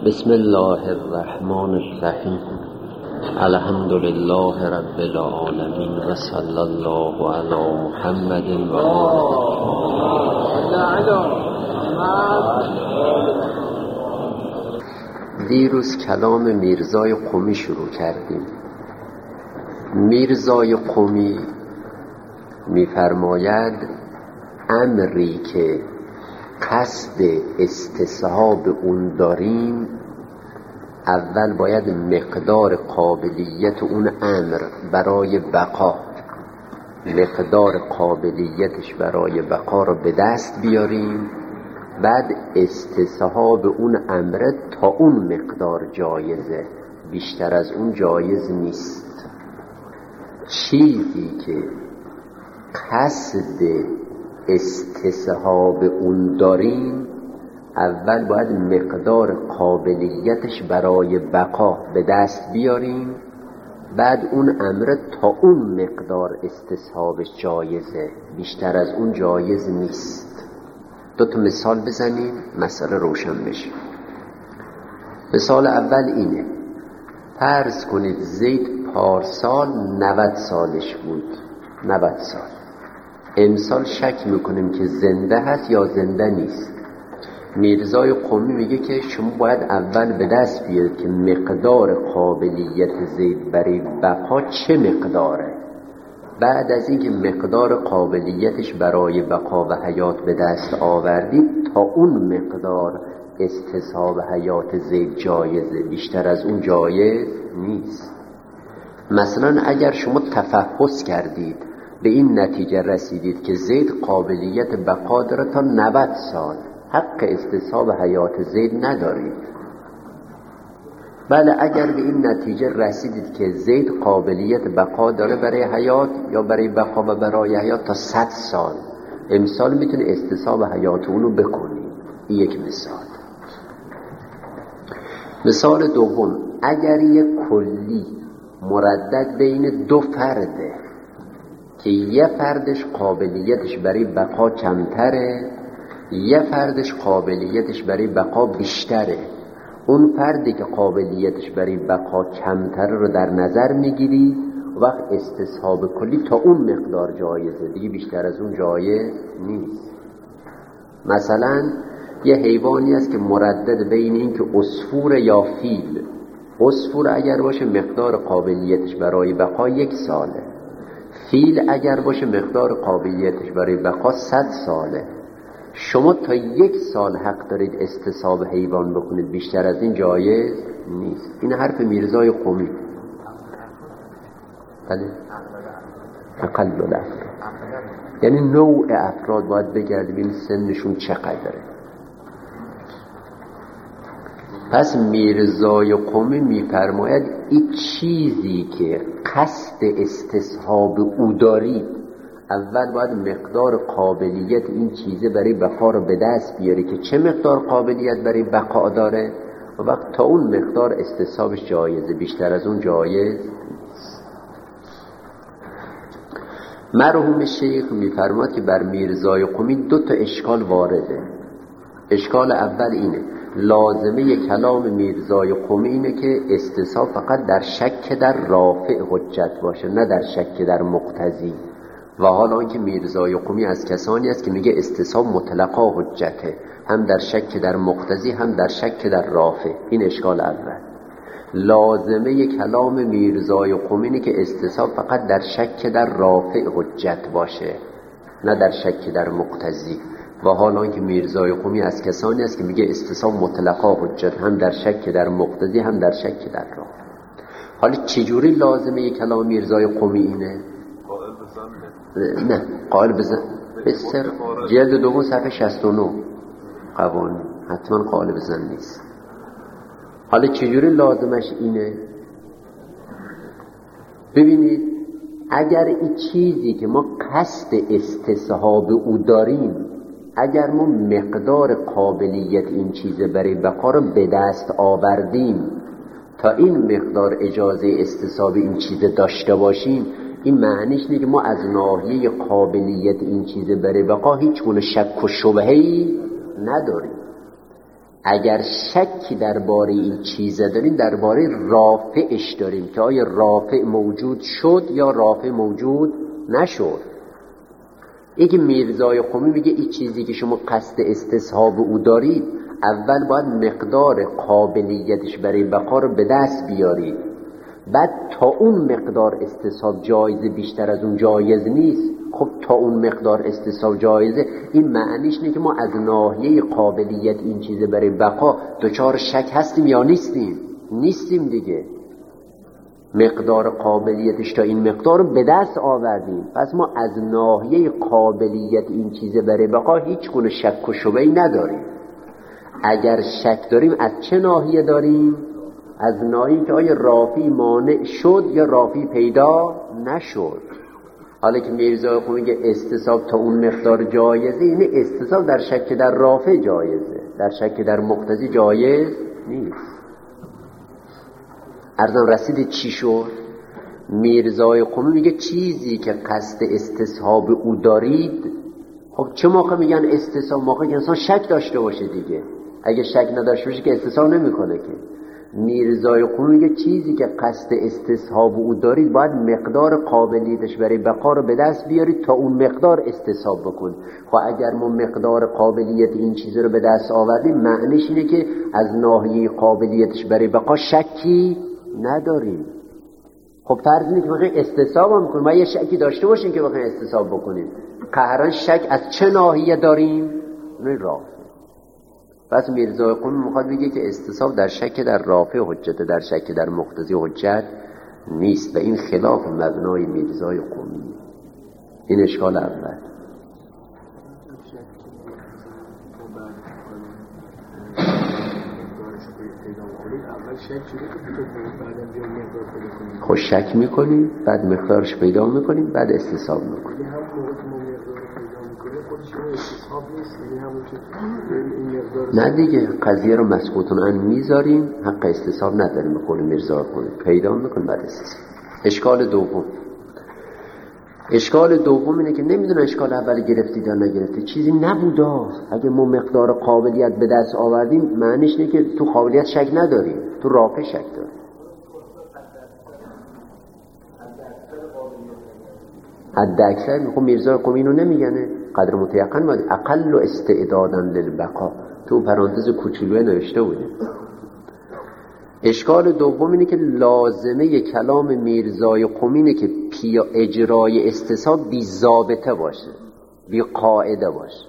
بسم الله الرحمن الرحیم. الحمد لله رب العالمین و صلی الله علی محمد و دیروز کلام میرزای قمی شروع کردیم. میرزای قمی میفرماید امری که قصد استصحاب اون داریم، اول باید مقدار قابلیت اون امر برای بقا، مقدار قابلیتش برای بقا رو به دست بیاریم، بعد استصحاب اون امر تا اون مقدار جایزه، بیشتر از اون جایز نیست. چیزی که قصد استصحاب اون داریم، اول باید مقدار قابلیتش برای بقا به دست بیاریم، بعد اون امر تا اون مقدار استصحابش جایزه، بیشتر از اون جایز نیست. دو تا مثال بزنیم مسئله روشن بشه. مثال اول اینه، فرض کنید زید پارسال 90 سالش بود، 90 سال. امسال شک میکنیم که زنده هست یا زنده نیست. میرزای قمی میگه که شما باید اول به دست بیارید که مقدار قابلیت زید برای بقا چه مقداره. بعد از اینکه مقدار قابلیتش برای بقا و حیات به دست آوردید، تا اون مقدار استصحاب حیات زید جایزه، بیشتر از اون جایز نیست. مثلا اگر شما تفحص کردید به این نتیجه رسیدید که زید قابلیت بقا داره تا 90 سال، حق استصحاب حیات زید ندارید. بله، اگر به این نتیجه رسیدید که زید قابلیت بقا داره برای حیات یا برای بقا و برای حیات تا 100 سال، امسال میتونه استصحاب حیات اونو بکنید. این یک مثال. مثال دوم، اگر یک کلی مردد بین دو فرده که یه فردش قابلیتش برای بقا کمتره، یه فردش قابلیتش برای بقا بیشتره، اون فردی که قابلیتش برای بقا کمتره رو در نظر میگیری، وقت استصحاب کلی تا اون مقدار جایزه، دیگه بیشتر از اون جایز نیست. مثلا یه حیوانی است که مردد بین این که عصفور یا فیل. عصفور اگر باشه مقدار قابلیتش برای بقا 1 ساله، فیل اگر باشه مقدار قابلیتش برای بقا 100 ساله. شما تا 1 سال حق دارید استصحاب حیوان بکنید، بیشتر از این جایز نیست. این حرف میرزای قمی. بله، اقل الافراد، یعنی نوع افراد باید بگردیم این سنشون چقدره. پس میرزای قمی میفرماید این چیزی که قصد استصحاب او دارید، اول باید مقدار قابلیت این چیزه برای بقا رو به دست بیاری که چه مقدار قابلیت برای بقا داره، و وقت تا اون مقدار استصحابش جایزه، بیشتر از اون جایز نیست. مرحوم شیخ میفرماد که بر میرزای قمی 2 تا اشکال وارده. اشکال اول اینه، لازمه کلام میرزای قمی اینه که استصحاب فقط در شک در رافع حجت باشه، نه در شک در مقتضی. و حالا آنکه میرزای قمی از کسانی است که میگه استصحاب مطلقا حجته، هم در شک در مقتضی هم در شک در رافع. این اشکال اول. لازمه کلام میرزای قمی اینه که استصحاب فقط در شک در رافع حجت باشه، نه در شک در مقتضی. و حالا که میرزای قمی از کسانی است که میگه استصحاب مطلقا حجت، هم در شک در مقتضی هم در شک در رافع. حالا چجوری لازمه کلام میرزای قمی اینه؟ نه، قائل بزن بسر جلد 2 صفحه 69 قوانین، حتما قائل بزن نیست. حالا چجوری لازمش اینه؟ ببینید، اگر این چیزی که ما قصد استصحاب او داریم، اگر ما مقدار قابلیت این چیزه برای بقا رو به دست آوردیم تا این مقدار اجازه استصحاب این چیزه داشته باشیم، این معنیش اینه که ما از ناحیه قابلیت این چیزه برای بقا هیچ گونه شک و شبهه‌ای نداریم. اگر شکی درباره این چیز داریم درباره رافعش داریم که آیا رافع موجود شد یا رافع موجود نشد. یکی میرزای قمی میگه این چیزی که شما قصد استصحاب او دارید اول باید مقدار قابلیتش برای بقا رو به دست بیارید، بعد تا اون مقدار استصحاب جایزه بیشتر از اون جایز نیست. خب تا اون مقدار استصحاب جایزه این معنیش اینه که ما از ناحیه قابلیت این چیزه برای بقا دچار شک هستیم یا نیستیم دیگه. مقدار قابلیتش تا این مقدار رو به دست آوردیم، پس ما از ناحیه قابلیت این چیزه برای بقا هیچ گونه شک و شبهه‌ای نداریم. اگر شک داریم از چه ناحیه داریم؟ از ناحیه که آیا رافی مانع شد یا رافی پیدا نشد. حالا که میرزا قمی میگه استصحاب تا اون مقدار جایزه، اینه استصحاب در شک در رافع جایزه، در شک در مقتضی جایز نیست. عرضم رسید چی شد؟ میرزای قمی میگه چیزی که قصد استصحاب او دارید، خب چه موقع میگن استصحاب؟ موقع که انسان شک داشته باشه دیگه. اگه شک نداشته باشه که استصحاب نمیکنه که. میرزای قمی میگه چیزی که قصد استصحاب او دارید باید مقدار قابلیتش برای بقا رو به دست بیارید تا اون مقدار استصحاب بکن. خب اگر ما مقدار قابلیت این چیز رو به دست آوردیم معنیش اینه که از ناحیه قابلیتش برای بقا شکی نداریم. خب فرض اینه که بخوایم استصحاب میکنیم، ما یه شکی داشته باشیم که بخوایم استصحاب بکنیم. قهران شک از چه ناحیه داریم؟ رافع. پس میرزای قمی میخواد بگه که استصحاب در شک در رافع حجت، در شک در مقتضی حجت نیست و این خلاف مبنای میرزای قمی. این اشکال اول. خب شک میکنیم، بعد مقدارش پیدا میکنیم، بعد استصحاب میکنیم. نه دیگه، قضیه رو مسکوتون ان میذاریم، حق استصحاب نداریم. به قول میرزا کنیم پیدا میکنیم بعد استصحاب. اشکال دوم اینه که نمیدونه اشکال اول گرفتید یا نگرفتید، چیزی نبودا. اگه ما مقدار قابلیت به دست آوردیم معنیش اینه که تو قابلیت شک نداریم، تو رافع شک داریم. حد اکثر میخوام میرزا قمی اینو نمیگنه، قدر متیقن باید اقل و استعدادن للبقا تو پرانتز کوچولوه نوشته بوده. اشکال دوم اینه که لازمه کلام میرزای قمی اینه که اجرای استصحاب بی ضابطه باشه، بی قاعده باشه.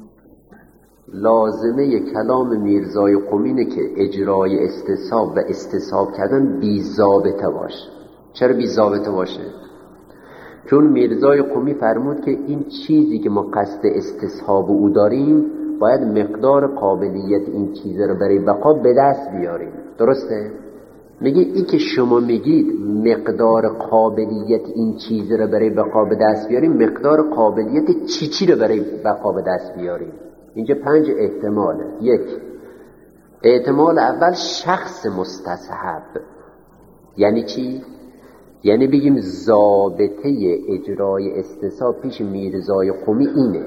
لازمه کلام میرزای قمی اینه که اجرای استصحاب و استصحاب کردن بی ضابطه باشه. چرا بی ضابطه باشه؟ چون میرزای قمی فرمود که این چیزی که ما قصد استصحاب او داریم باید مقدار قابلیت این چیز رو برای بقا به دست بیاریم. درسته؟ میگه این که شما میگید مقدار قابلیت این چیز رو برای بقا به دست بیاریم، مقدار قابلیت چی رو برای بقا به دست بیاریم؟ اینجا 5 احتماله. 1 احتمال اول شخص مستصحب. یعنی چی؟ یعنی بگیم ضابطه اجرای استصحاب پیش میرزای قمی اینه،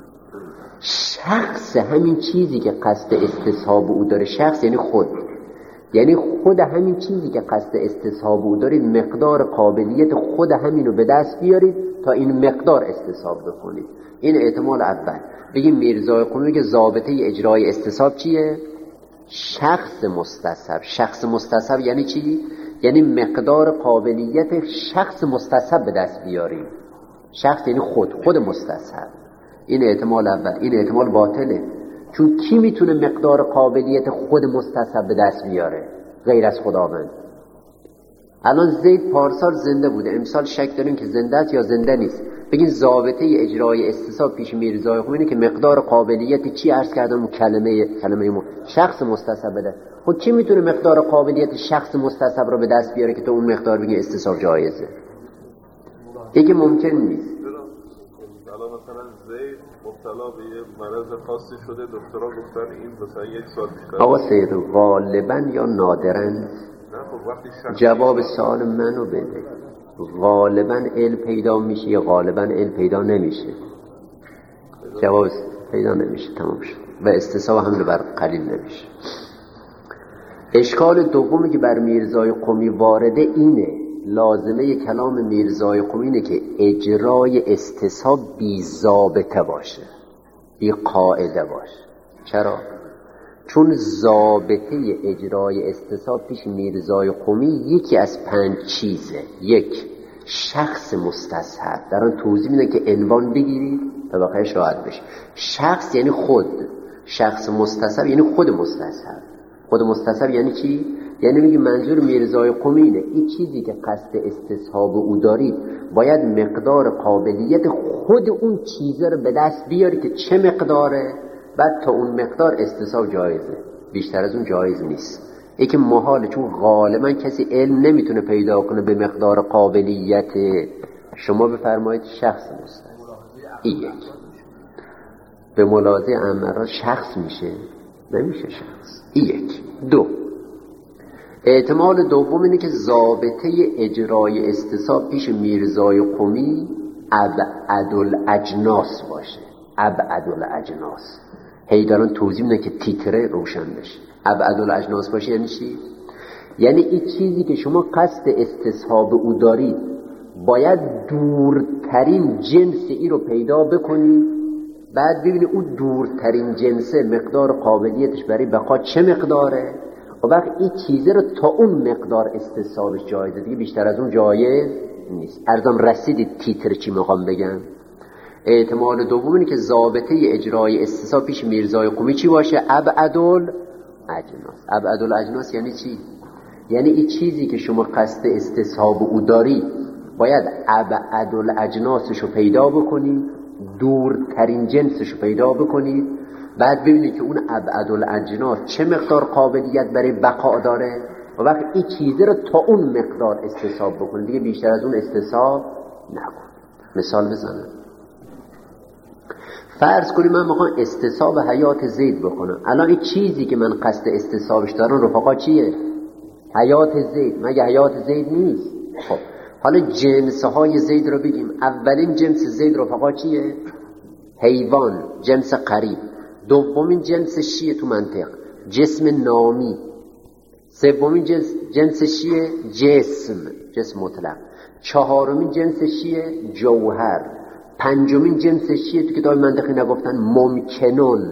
شخص همین چیزی که قصد استصحاب او داره، شخص یعنی خود همین چیزی که قصد استصحاب او داره مقدار قابلیت خود همینو به دست بیارید تا این مقدار استصحاب بکنید. این احتمال اول. بگیم میرزای قمی که ضابطه اجرای استصحاب چیه؟ شخص مستصحب. شخص مستصحب یعنی چی؟ یعنی مقدار قابلیت شخص مستصحب به دست بیاریم. شخص یعنی خود مستصحب. این احتمال اول. این احتمال باطله، چون کی میتونه مقدار قابلیت خود مستصحب به دست بیاره غیر از خداوند؟ الان زید پارسال زنده بوده، امسال شک داریم که زنده است یا زنده نیست. بگین ضابطه اجرای استصحاب پیش میرزای قمی اینه که مقدار قابلیت چی عرض کردم؟ کلمه شخص مستصحب بده. خب کی میتونه مقدار قابلیت شخص مستصحب رو به دست بیاره که تو اون مقدار بگی استصحاب جایزه؟ دیگه ممکن نیست. الان مثلا زید مبتلا به یه مرض خاصی شده، دکترها گفتن این مثلا 1 سال بیشتر. آقا سید غالبا یا نادرا؟ جواب سوال منو بده. غالبا علم پیدا میشه یا غالبا علم پیدا نمیشه؟ جواب پیدا نمیشه. تمام شد. و استصحاب حمل بر قلیل نمیشه. اشکال دومی که بر میرزای قمی وارده اینه، لازمه کلام میرزای قمی اینه که اجرای استصحاب بی ضابطه باشه، بی قاعده باشه. چرا؟ چون ضابطه اجرای استصحاب پیش میرزای قمی یکی از 5 چیزه. 1 شخص مستصحب، دارن توضیح میدن که عنوان بگیرید تا واقعا شاهد بشه. شخص یعنی خود، شخص مستصحب یعنی خود مستصحب. خود مستصحب یعنی چی؟ یعنی میگه منظور میرزای قمی اینه این چیزی که قصد استصحاب او دارید باید مقدار قابلیت خود اون چیزه رو به دست بیاری که چه مقداره، بعد تا اون مقدار استصحاب جایزه، بیشتر از اون جایز نیست. این که محاله، چون غالبا کسی علم نمیتونه پیدا کنه به مقدار قابلیت. شما بفرمایید شخص مستصحب این 1 به ملاحظه امرا شخص میشه؟ نمیشه شخص. این 1. 2 احتمال دوم اینه که ضابطه اجرای استصحاب پیش میرزای قمی ابعدالاجناس باشه. ابعدالاجناس هی دارن توضیح میدن که تیتره روشن بشه. ابعدالاجناس باشه یعنی چی؟ یعنی این چیزی که شما قصد استصحاب او دارید باید دورترین جنس ای رو پیدا بکنید، بعد ببینید اون دورترین جنسه مقدار قابلیتش برای بقا چه مقداره، و وقت این چیزه رو تا اون مقدار استصحابش جایزه، دیگه بیشتر از اون جایز نیست. ارزم رسیدید تیتر چی میخوام بگم؟ احتمال دوم اینه که ضابطه اجرای استصحاب پیش میرزای قمی چی باشه؟ ابعدالاجناس. ابعدالاجناس یعنی چی؟ یعنی این چیزی که شما قصد استصحاب او دارید باید ابعدالاجناسش رو پیدا بکنید، دورترین جنسش رو پیدا بکنید، بعد ببینید که اون ابعدالاجناس چه مقدار قابلیت برای بقا داره، و وقت این چیزه رو تا اون مقدار استصحاب بکنید، دیگه بیشتر از اون استصحاب نکن. مثال بزنم. فرض کنید من میخوام استصحاب حیات زید بکنم. الان این چیزی که من قصد استصحابش دارم رفقا چیه؟ حیات زید. مگه حیات زید نیست؟ خب حالا جنسهای زید رو بگیم. اولین جنس زید رفقا چیه؟ حیوان، جنس قریب. دومین جنس چیه تو منطق؟ جسم نامی. سومین جنس چیه؟ جسم مطلق. چهارمین جنس چیه؟ جوهر. پنجمین جنس چیه؟ تو کتاب منطقی نگفتن ممکنون.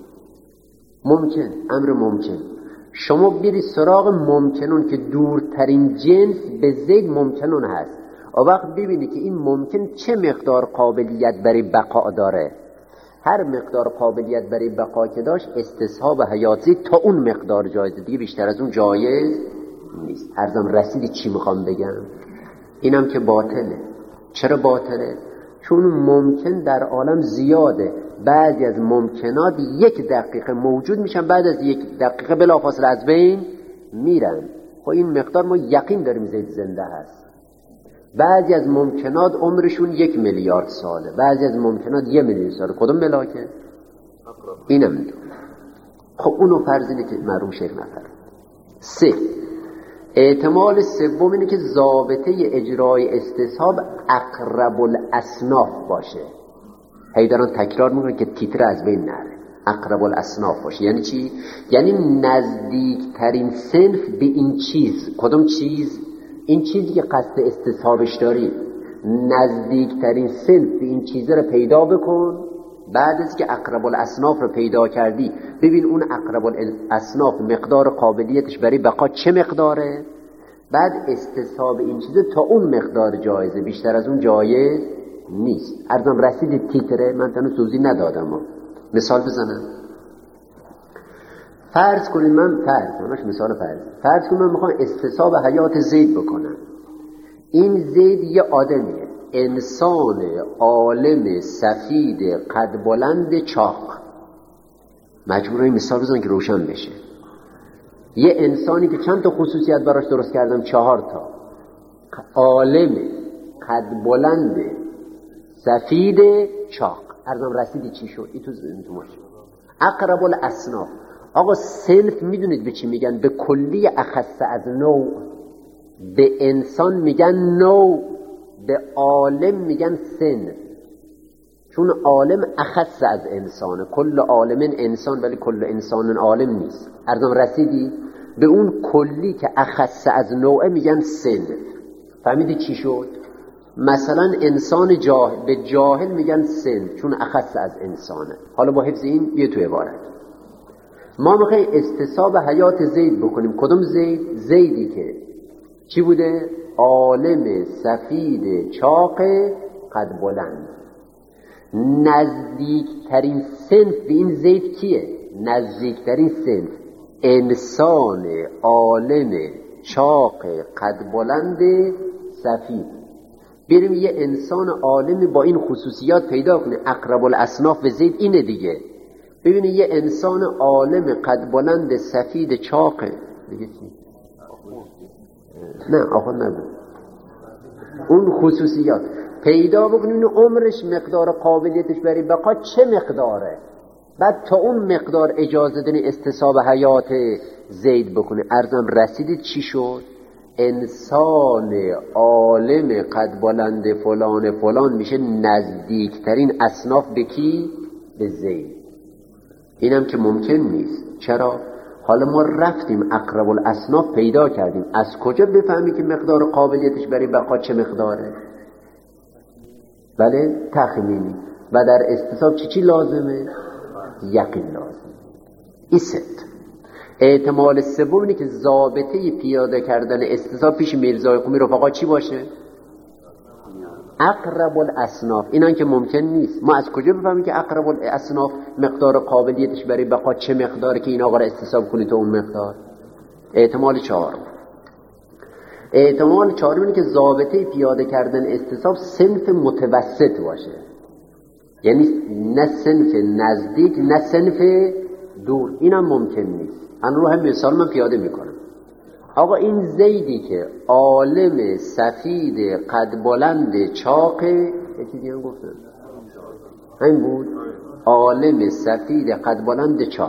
ممکن، امر ممکن. شما برید سراغ ممکنون که دورترین جنس به زید ممکنون هست، و وقت ببینید که این ممکن چه مقدار قابلیت برای بقا داره. هر مقدار قابلیت برای بقا که داشت استصحاب حیات زید تا اون مقدار جایزه، دیگه بیشتر از اون جایز نیست. ارزم رسیدی چی میخوام بگم؟ اینم که باطله. چرا باطله؟ چون ممکن در عالم زیاده. بعضی از ممکنات 1 دقیقه موجود میشن، بعد از 1 دقیقه بلافاصله از بین میرن. خب این مقدار ما یقین داریم زید زنده هست. بعضی از ممکنات عمرشون 1 میلیارد ساله، بعضی از ممکنات 1 میلیون ساله. کدوم ملاکه؟ اینم میدون. خب اونو فرض اینه که مرحوم شیخ نفر. 3 احتمال سوم اینه که ضابطه اجرای استصحاب اقرب الاصناف باشه. هی دارن تکرار میکنن که تیتر از بین نره. اقرب الاصناف باشه یعنی چی؟ یعنی نزدیکترین صنف به این چیز. کدوم چیز؟ این چیزی که قصد استصحابش داری. نزدیکترین صنف به این چیزه رو پیدا بکن. بعد از که اقرب الاصناف رو پیدا کردی ببین اون اقرب الاصناف مقدار قابلیتش برای بقا چه مقداره، بعد استصحاب این چیزه تا اون مقدار جایزه، بیشتر از اون جایز نیست. ارزم رسید تیتره. من تنو توضیح ندادم. مثال بزنم. فرض کنید من فرض کنید من میخوام استصحاب حیات زید بکنم. این زید یه آدمیه، انسان عالم سفید قد بلند چاق. مجبورم این مثال بزنم که روشن بشه. یه انسانی که چند تا خصوصیت براش درست کردم، 4 تا. عالم قد بلند سفید چاق. ارزم رسیدی چی شد؟ این تو ماشین. اقرب الاصناف. آقا صنف میدونید به چی میگن؟ به کلی اخص از نوع. به انسان میگن نوع، به عالم میگن صنف. چون عالم اخص از انسانه، کل عالم انسان ولی کل انسان عالم نیست. ارزم رسیدی؟ به اون کلی که اخص از نوعه میگن صنف. فهمیدی چی شد؟ مثلا انسان جاهل، به جاهل میگن صنف چون اخص از انسانه. حالا با حفظ این بیا تو عبارت ما میخوایم استصحاب حیات زید بکنیم. کدوم زید؟ زیدی که چی بوده؟ عالم سفید چاق قد بلند. نزدیکترین صنف به این زید کیه؟ نزدیکترین صنف انسان عالم چاق قد بلند سفید. بریم یه انسان عالمی با این خصوصیات پیدا کنه. اقرب الاصناف به زید اینه دیگه. ببینید یه انسان عالم قد بلند سفید چاقه دیگه چی؟ نه آخر نگو. اون خصوصیات پیدا بکنین عمرش مقدار قابلیتش برای بقا چه مقداره، بعد تا اون مقدار اجازه دنی استصحاب حیات زید بکنه. ارزم رسیدید چی شد؟ انسان عالم قد بلند فلان فلان میشه نزدیکترین اصناف به کی؟ به زید. اینم که ممکن نیست. چرا؟ حالا ما رفتیم اقرب الاصناف پیدا کردیم، از کجا بفهمی که مقدار قابلیتش برای بقا چه مقداره؟ بله تخمینی. و در استصحاب چی لازمه؟ یقین لازمه. این ست. احتمال سوم اینه که ضابطه پیاده کردن استصحاب پیش میرزای قمی رفقا چی باشه؟ اقرب الاصناف. اینان که ممکن نیست. ما از کجا بفهمیم که اقرب الاصناف مقدار قابلیتش برای بقا چه مقداره که این آقا را استصحاب کنید تو اون مقدار؟ احتمال چهارم. احتمال چهارم اینه که ضابطه پیاده کردن استصحاب صنف متوسط باشه، یعنی نه صنف نزدیک نه صنف دور. اینم ممکن نیست. الان رو هم مثال من پیاده میکنم. آقا این زیدی که عالم سفید قد بلند چاقه، یکی دیگه هم گفتن همین بود، عالم سفید قد بلند چاق،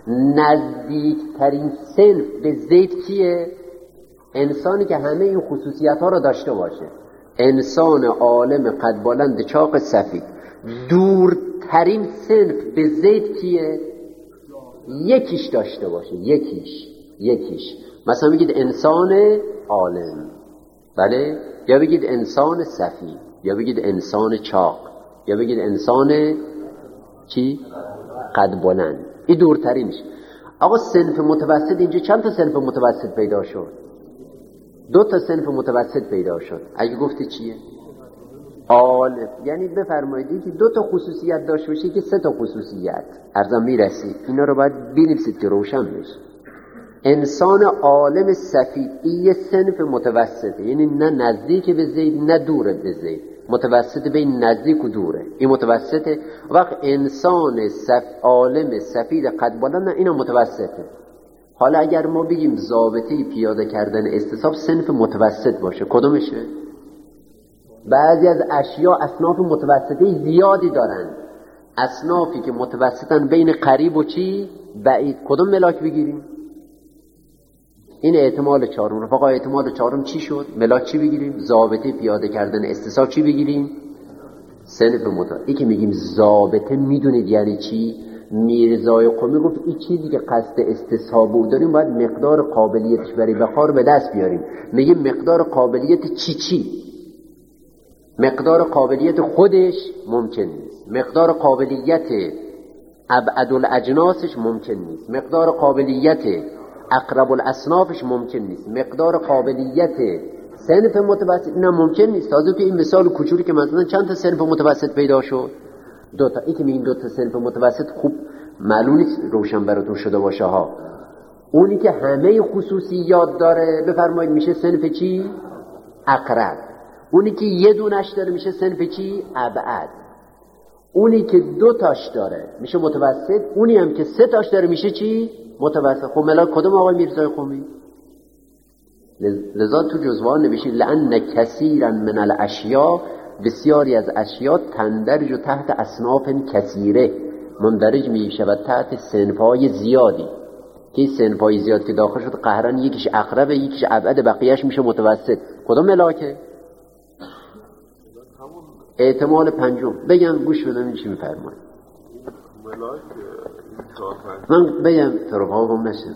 نزدیکترین صنف به زید کیه؟ انسانی که همه این خصوصیت ها رو داشته باشه. انسان عالم قد بلند چاق سفید. دورترین صنف به زید کیه؟ یکیش داشته باشه. یکیش مثلا بگید انسان عالم، بله، یا بگید انسان سفید، یا بگید انسان چاق، یا بگید انسان چی؟ قد بلند. این دورترینش. آقا صنف متوسط اینجا چند تا صنف متوسط پیدا شد؟ 2 تا صنف متوسط پیدا شد. اگه گفتی چیه؟ عالم. یعنی بفرمایید که 2 تا خصوصیت داشته باشه که 3 تا خصوصیت ارزم میرسی. اینا رو باید بنویسید که روشن بشه. انسان عالم سفید این یه صنف متوسطه، یعنی نه نزدیک به زید نه دور به زید، متوسط بین نزدیک و دوره. این متوسطه. وقت انسان عالم سفید قد بلند اینا متوسطه. حالا اگر ما بگیم ضابطه پیاده کردن استصحاب صنف متوسط باشه، کدومشه؟ بعضی از اشیاء اصناف متوسطه زیادی دارن. اصنافی که متوسطن بین قریب و چی؟ بعید. کدوم ملاک بگیریم؟ این احتمال چهارم. رفقا احتمال چهارم چی شد؟ ملاک چی بگیریم؟ ضابطه پیاده کردن استصحاب چی بگیریم؟ صنف متوسط. این که میگیم ضابطه میدونید یعنی چی؟ میرزای قمی گفت این چیزی که قصد استصحاب بود داریم باید مقدار قابلیتش برای بقا رو به دست بیاریم. میگیم مقدار قابلیت چی؟ مقدار قابلیت خودش ممکن نیست، مقدار قابلیت ابعد الاجناسش ممکن نیست، مقدار قابلیت اقرب الاصنافش ممکن نیست، مقدار قابلیت صنف متوسط اینا ممکن نیست. تازه که این مثال کوچولی که مثلا چند تا صنف متوسط پیدا شد؟ 2 تا. این که میگیم 2 تا صنف متوسط خوب معلوم نیست روشن براتون شده باشه ها. اونی که همه خصوصیات داره بفرمایید میشه صنف چی؟ اقرب. اونی که یه دونش داره میشه صنف چی؟ ابعد. اونی که 2 تاش داره میشه متوسط. اونی هم که 3 تاش داره میشه چی؟ متوسط. خب ملاک کدوم آقای میرزای قمی؟ لذا تو جزوان نوشید لأن کثیرا من الاشیاء، بسیاری از اشیاء تندرج تحت اصناف کثیره، مندرج می شود تحت صنف‌های زیادی. که این صنف‌های زیاد که داخل شد قهرن یکیش اقربه یکیش ابعد، بقیه‌اش میشه متوسط. کدوم ملاکه؟ احتمال پنجم بگم گوش بدم چی میفرماید. من بگم ترفاقم نشد.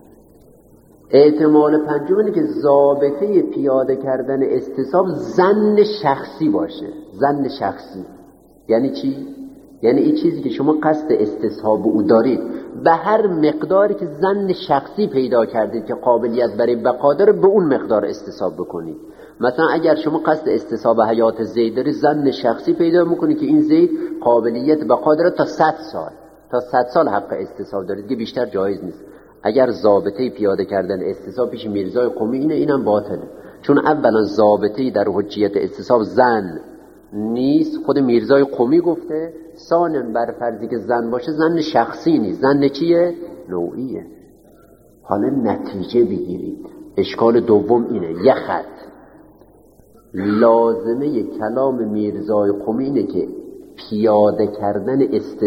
احتمال پنجم اینه که ضابطه پیاده کردن استصحاب ظن شخصی باشه. ظن شخصی یعنی چی؟ یعنی این چیزی که شما قصد استصحاب او دارید به هر مقداری که ظن شخصی پیدا کردید که قابلیت برای بقا داره به اون مقدار استصحاب بکنید. مثلا اگر شما قصد استصحاب حیات زید دارید، ظن شخصی پیدا میکنید که این زید قابلیت بقا داره تا 100 سال حق استصحاب دارید که بیشتر جایز نیست. اگر ضابطه پیاده کردن استصحاب پیش میرزای قمی اینم باطله، چون اولا ضابطه در حجیت استصحاب ظن نیست، خود میرزای قمی گفته. ثانیاً بر فرضی که ظن باشه ظن شخصی نیست، ظن چیه؟ نوعیه. حالا نتیجه بگیرید. اشکال دوم اینه، یه خط لازمه کلام میرزای قمی اینه که پیاده کردن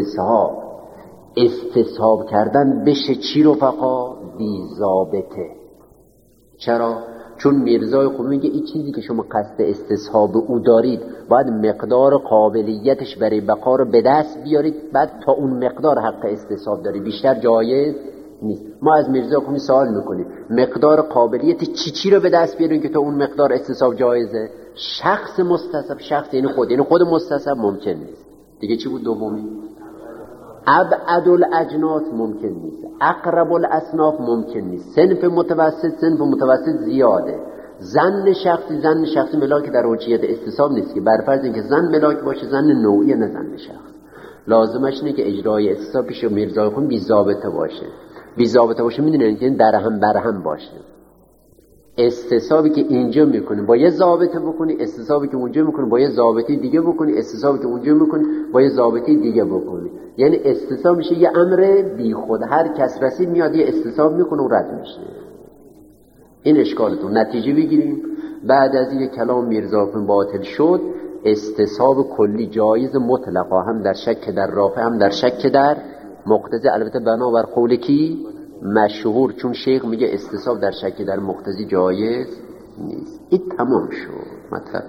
استصحاب کردن بشه چی رفقا؟ بی ضابطه. چرا؟ چون میرزای قمی میگه این چیزی که شما قصد استصحاب او دارید باید مقدار قابلیتش برای بقا رو به دست بیارید، بعد تا اون مقدار حق استصحاب داری، بیشتر جایز نیست. ما از میرزای قمی سوال میکنیم مقدار قابلیت چی رو به دست بیارید که تا اون مقدار استصحاب جایزه؟ شخص مستصحب، شخص یعنی خود مستصحب ممکن نیست. دیگه چی بود دومی؟ ابعد الاجناس ممکن نیست، اقرب الاصناف ممکن نیست، صنف متوسط زیاده. ظن شخصی ملاک در حجیت استصحاب نیست که بر فرض اینکه ظن ملاک باشه، ظن نوعی نه ظن شخص. لازمش اینه که اجرای استصحاب پیش میرزای قمی بی ضابطه باشه. میدونید که درهم برهم باشه. استصحابی که اینجا میکنی با یه ضابطه بکنی، استصحابی که اونجا میکنی با یه ضابطه دیگه بکنی، استصحابی که اونجا میکنی با یه ضابطه دیگه بکنی. یعنی استصحاب میشه یه امر بی خود، هر کس رسید میاد یه استصحاب میکنه و رد میشه. این اشکالتون. نتیجه بگیریم. بعد از این کلام میرزا قمی باطل شد، استصحاب کلی جایز مطلقا، هم در شک در رافع هم در شک در مقتضی، البته بنابر قول کی؟ مشهور، چون شیخ میگه استصحاب در شک در مقتضی جایز نیست. این تمام شد مطلب.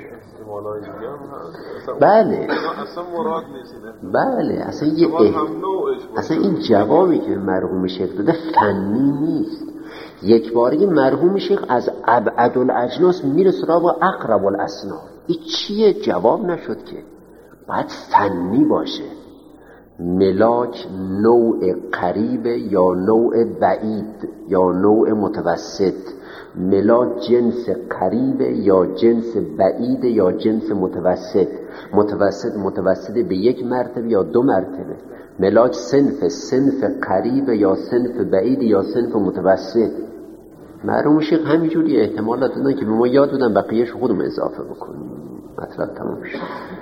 بله بله، اصلا این جوابی که مرحوم شیخ داده فنی نیست. یک باری مرحوم شیخ از ابعد الاجناس میره سراغ اقرب الاصناف. این چیه؟ جواب نشد که باید فنی باشه. ملاک نوع قریب یا نوع بعید یا نوع متوسط، ملاک جنس قریب یا جنس بعید یا جنس متوسط به یک مرتبه یا دو مرتبه، ملاک صنف قریب یا صنف بعید یا صنف متوسط. مرحوم شیخ همینجوری احتمالات دادن که به ما یاد بدن، بقیه‌اش خودمون اضافه بکنیم. مطلب تمام شد.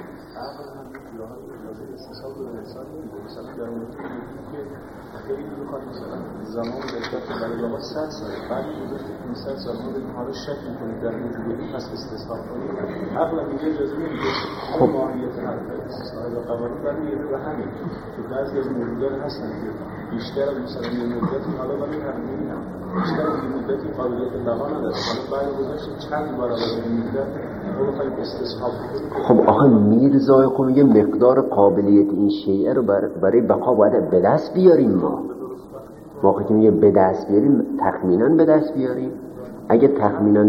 زمان داشته برای ما 100 سال بعد گذشته 500 سال ما دیگه حالا شک می‌کنیم در موجودیت پس استصحاب کنیم. عقل میگه اجازه نمیده. خب ماهیت هر استصحاب و قوانین برمیگرده به همین که بعضی از موجودات هستن که بیشتر از مثلا یه مدتی، حالا من می‌بینم بیشتر از یه مدتی قابلیت بقا نداره، حالا بعد گذشته چند برابر این مدت ما بخوایم استصحاب کنیم. خب آخه میرزای قمی میگه مقدار قابلیت این شیء رو برای بقا باید به دست بیاریم. موقعی که میگه به دست بیاریم تخمینا به دست بیاریم. اگه تخمینا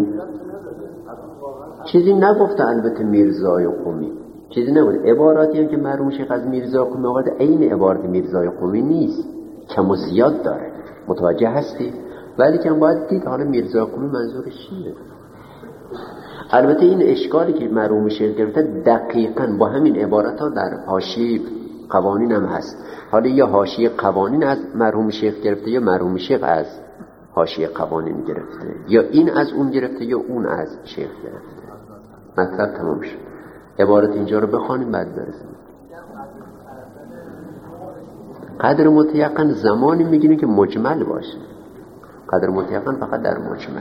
چیزی نگفته البته میرزای قمی، چیزی نگفته. عباراتی هم که مرحوم شیخ از میرزای قمی آورده عین عبارت میرزای قمی نیست، کم و زیاد داره. متوجه هستی؟ ولی که باید دید حالا میرزای قمی منظورش چیه. البته این اشکالی که مرحوم شیخ گرفته دقیقاً با همین عبارت ها در حاشیه قوانین هم هست. حالا یا حاشیه قوانین از مرحوم شیخ گرفته یا مرحوم شیخ از حاشیه قوانین گرفته، یا این از اون گرفته یا اون از شیخ گرفته. مطلب تمام شد. عبارت اینجا رو بخوانیم بعد برسیم. قدر متیقن زمانی میگیریم که مجمل باشه. قدر متیقن فقط در مجمل.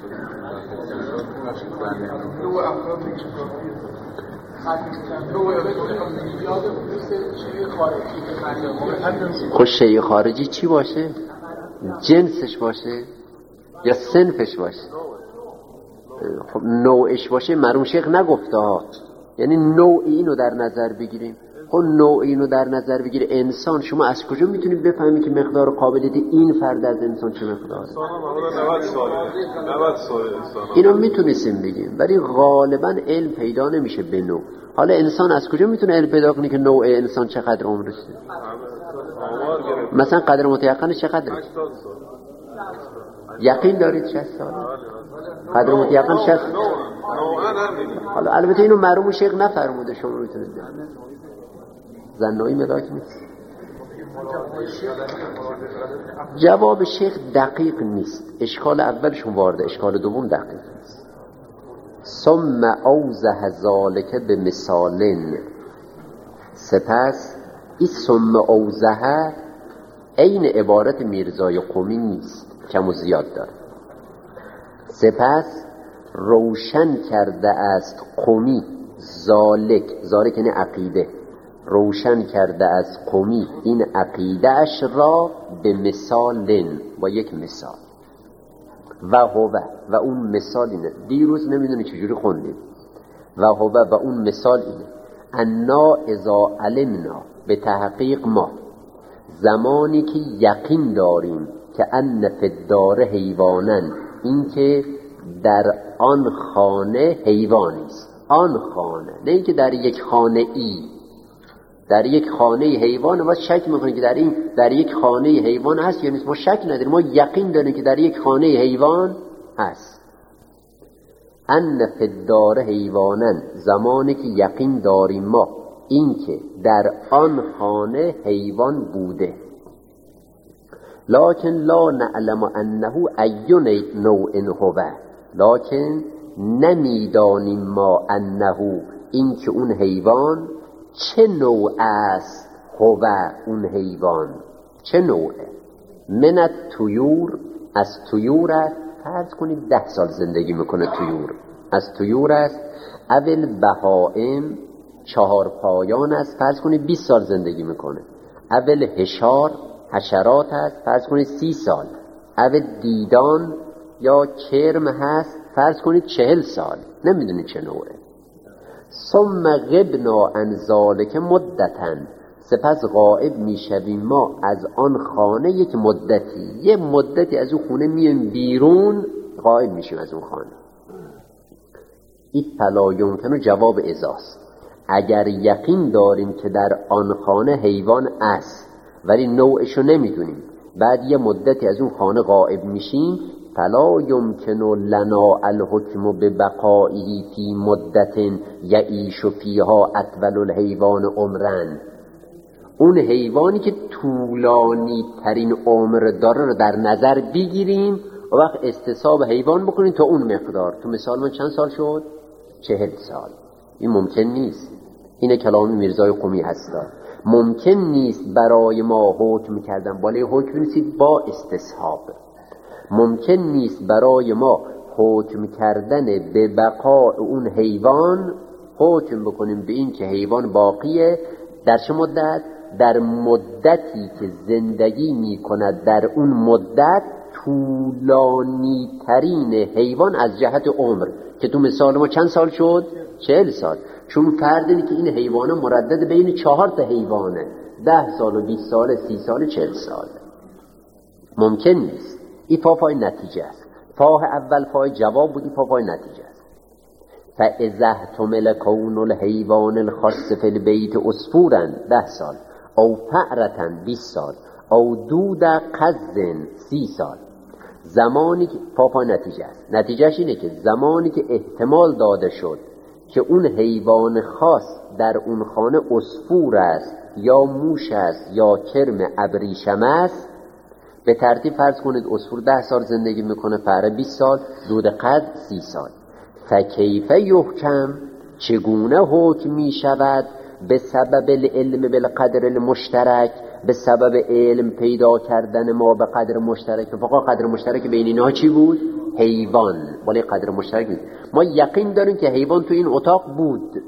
خب شیء خارجی چی باشه؟ جنسش باشه یا صنفش باشه؟ خب نوعش باشه. مرحوم شیخ نگفته ها، یعنی نوع اینو در نظر بگیریم. خب نوع اینو در نظر بگیره انسان، شما از کجا میتونید بفهمید که مقدار قابلیت این فرد از انسان چه مقداره؟ 90 سال اینو میتونستیم بگیم، ولی غالبا علم پیدا نمیشه به نوع. حالا انسان از کجا میتونه علم پیدا کنه که نوع انسان چقدر عمرشه؟ مثلا قدر متیقنش چقدره؟ یقین دارید 60 سال؟ قدر متیقن 60. حالا البته اینو مرحوم شیخ نفرموده، شما میتونید زنایی ملاک نیست. جواب شیخ دقیق نیست. اشکال اولشون وارده، اشکال دوم دقیق نیست. ثم اوضح ذالک به مثالن. سپس این ثم اوضح عین عبارت میرزای قمی نیست، کم و زیاد داره. سپس روشن کرده است قمی ذالک یعنی عقیده، روشن کرده از قمی این عقیده اش را به مثالن، با یک مثال. و اون مثال اینه، دیروز نمیدونی چجوری خوندیم. و اون مثال اینه انا اذا علمنا، به تحقیق ما زمانی که یقین داریم که ان فی الدار حیوانن، این که در آن خانه حیوانی است. آن خانه، نه اینکه در یک خانه ای، در یک خانه حیوان. ما شک میکنیم که در یک خانه حیوان هست یا نیست. ما شک نداریم، ما یقین داریم که در یک خانه حیوان هست. ان فی الدار حیوانن، زمانی که یقین داریم ما این که در آن خانه حیوان بوده. لکن لا نعلم انه ای نوع هو، لکن نمیدانیم ما انه، این که اون حیوان چه نوع است. هو اون حیوان چه نوعه؟ من الطیور، از طیور است. فرض کنید 10 سال زندگی میکنه طیور، از طیور است. اول بهائم، 4 پایان است. فرض کنید 20 سال زندگی میکنه. اول حشرات هست. فرض کنید 30 سال. اول دیدان یا کرم هست. فرض کنید 40 سال. نمیدونید چه نوعه. ثم غبنا عن ذلک مدتا، سپس غائب میشویم ما از آن خانه یک مدتی. یه مدتی از اون خونه میایم بیرون، غائب میشیم از اون خانه. این فلا یمکن جواب ازاست. اگر یقین داریم که در آن خانه حیوان است ولی نوعشو نمیدونیم، بعد یه مدتی از اون خانه غائب میشیم، فلا یمکن لنا الحکم ببقائه فی مدت یعیش فیها اطول الحیوان عمرن. اون حیوانی که طولانی ترین عمر داره رو در نظر بگیریم و وقت استصحاب حیوان بکنیم تا اون مقدار. تو مثال من چند سال شد؟ 40 سال. این ممکن نیست. این کلام میرزای قمی هستا. ممکن نیست برای ما حکم کردن، بالای حکم نیست با استصحاب. ممکن نیست برای ما حکم کردن به بقاء اون حیوان، حکم بکنیم به این که حیوان باقیه در چه مدت؟ در مدتی که زندگی می کند. در اون مدت طولانی ترین حیوان از جهت عمر، که تو مثال ما چند سال شد؟ 40 سال. چون فردی که این حیوانه مردد بین 4 تا حیوانه، 10 سال و 20 سال، 30 سال، 40 سال. ممکن نیست. این پای نتیجه است. پای اول پای جواب بود، این پای نتیجه است. فاذا احتمل کون الحیوان الخاص فی البیت عصفورا 10 سال، او فأرة 20 سال، او دود قز 30 سال. زمانی که پای نتیجه است. نتیجهش اینه که زمانی که احتمال داده شد که اون حیوان خاص در اون خانه عصفور است یا موش است یا کرم ابریشم است، به ترتیب فرض کنید عصفور 10 سال زندگی میکنه، فأره 20 سال، دود قز 30 سال. فکیف یحکم، چگونه حکم می شود؟ به سبب العلم بالقدر المشترک، به سبب علم پیدا کردن ما به قدر مشترک. فقط قدر مشترک بین اینا چی بود؟ حیوان. ولی قدر مشترک بود. ما یقین داریم که حیوان تو این اتاق بود.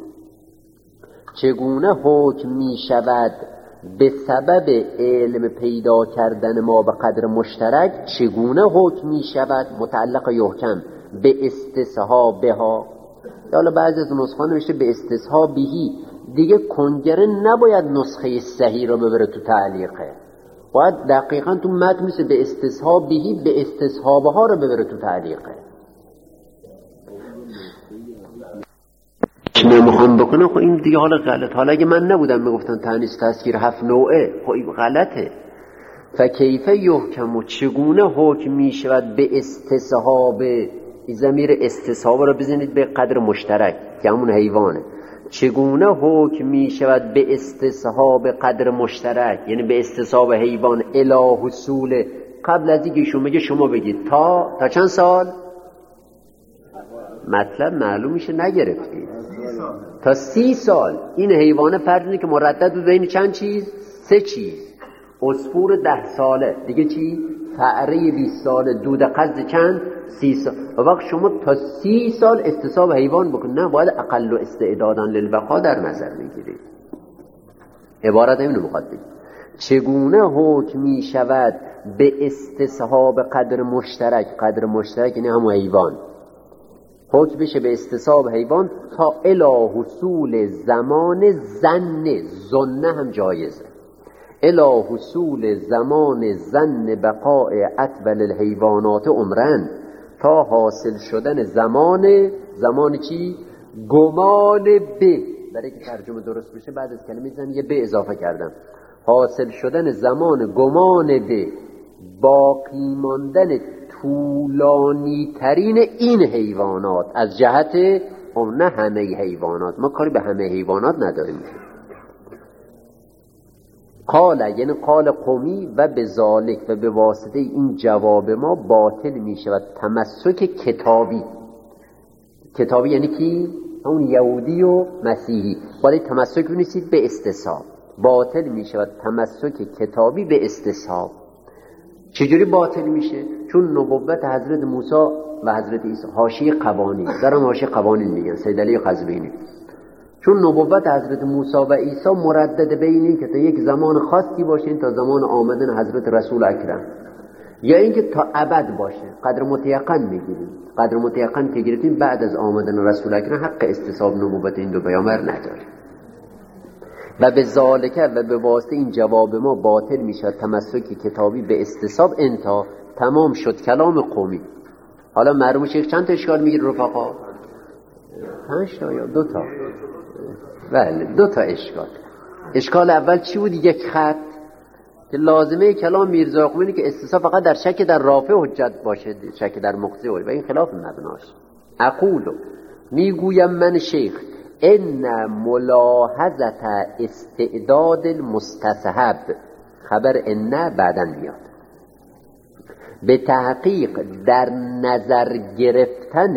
چگونه حکم می شود؟ به سبب علم پیدا کردن ما به قدر مشترک چگونه حکم می شود؟ متعلق یحکم به استصحابها، حالا بعضی از نسخه نوشته به استصحابهی، دیگه کنگره نباید نسخه صحیح رو ببره تو تعلیقه، باید دقیقا تو متن میشه به استصحابهی به استصحابها رو ببره تو تعلیقه. نمیخوام بکنم خب این دیگه حالا غلط. حالا اگه من نبودم میگفتن تانیث تذکیر 7 نوعه، خب این غلطه. فکیف یحکم، و چگونه حکم میشود به استصحاب، ضمیر استصحاب رو بزنید به قدر مشترک که همون حیوانه. چگونه حکم میشود به استصحاب قدر مشترک، یعنی به استصحاب حیوان الی حصول، قبل از اینکه شما بگه شما بگید تا چند سال، مطلب معلوم میشه نگرفتید تا 30 سال. این حیوانه فرض که مردد بود بین چند چیز؟ 3 چیز. عصفور 10 ساله، دیگه چی؟ فأره 20 ساله، دود قز چند؟ 30 سال. و وقت شما تا 30 سال استصحاب حیوان بکنید، نه باید اقل و استعدادن للبقا در نظر بگیرید. عبارت اینو میخواد بگید چگونه حکم می شود به استصحاب قدر مشترک. قدر مشترک یعنی همون حیوان، حکم بشه به استصحاب حیوان تا الی حصول زمان زنه هم جایزه، الی حصول زمان زن بقاء اطول الحیوانات عمرن، تا حاصل شدن زمان چی؟ گمان به، برای که ترجمه درست بشه بعد از کلمه زن یه به اضافه کردم. حاصل شدن زمان گمان به باقی ماندن طولانی ترین این حیوانات از جهت نه همه حیوانات، ما کاری به همه حیوانات نداریم. قال یعنی قال قومی و به ذالک، و به واسطه این جواب ما باطل می شود تمسک کتابی. کتابی یعنی کی؟ اون یهودی و مسیحی. باید تمسک بنویسید به استصحاب. باطل می شود تمسک کتابی به استصحاب. چجوری باطل میشه؟ چون نبوت حضرت موسی و حضرت عیسی، حاشیه قوانین دارم، حاشیه قوانین میگن سید علی قزوینی، چون نبوت حضرت موسی و عیسی مردد بین این که تا یک زمان خاصی باشه تا زمان آمدن حضرت رسول اکرم، یا اینکه تا ابد باشه. قدر متیقن میگیریم، قدر متیقن که گرفتیم بعد از آمدن رسول اکرم حق استصحاب نبوت این دو پیامبر نداریم. و به ذالک و به واسطه این جواب ما باطل میشد تمسک کتابی به استصحاب. انتا تمام شد کلام قومی. حالا مرحوم شیخ چند تا اشکال میگیر رفقا؟ 5 تا یا 2 تا؟ بله 2 تا اشکال. اشکال اول چی بود؟ یک خط که لازمه کلام میرزا خمینی که استصحاب فقط در شک در رافع حجت باشه، شک در مقطع، و این خلاف مبناش. اقولو میگویم من شیخ ان ملاحظت استعداد المستصحب، خبر ان بعداً میاد، به تحقیق در نظر گرفتن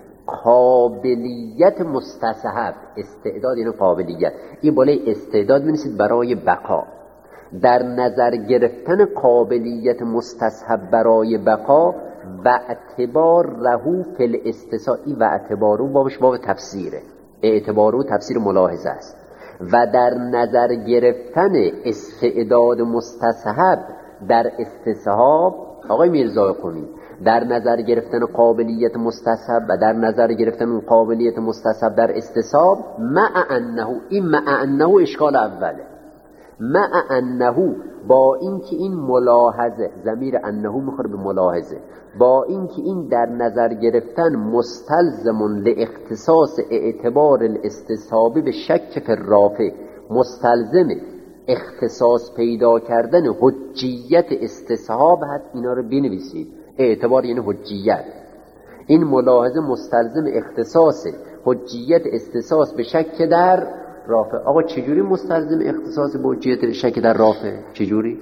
قابلیت مستصحب. استعداد یعنی قابلیت، این بالای استعداد می‌نویسید برای بقا. در نظر گرفتن قابلیت مستصحب برای بقا و اعتبار رهو فی الاستصحاب، و اعتبارو بابش باب تفسیره، اعتبارو تفسیر ملاحظه است. و در نظر گرفتن استعداد مستصحب در استصحاب، آقای میرزا قمی، در نظر گرفتن قابلیت مستصحب و در نظر گرفتن قابلیت مستصحب در استصحاب، مع انه، این مع انه اشکال اوله، مع انه با اینکه این ملاحظه، ضمیر انه میخوره به ملاحظه، با اینکه این در نظر گرفتن مستلزم لاختصاص اعتبار الاستصحابی به شک فی الرافع، مستلزم اختصاص پیدا کردن حجیت استصحاب هست. اینا رو بنویسید، اعتبار یعنی حجیت. این ملاحظه مستلزم اختصاص حجیت استصحاب به شک در رافع. آقا چجوری مستلزم اختصاص به حجیت شک در رافع؟ چجوری؟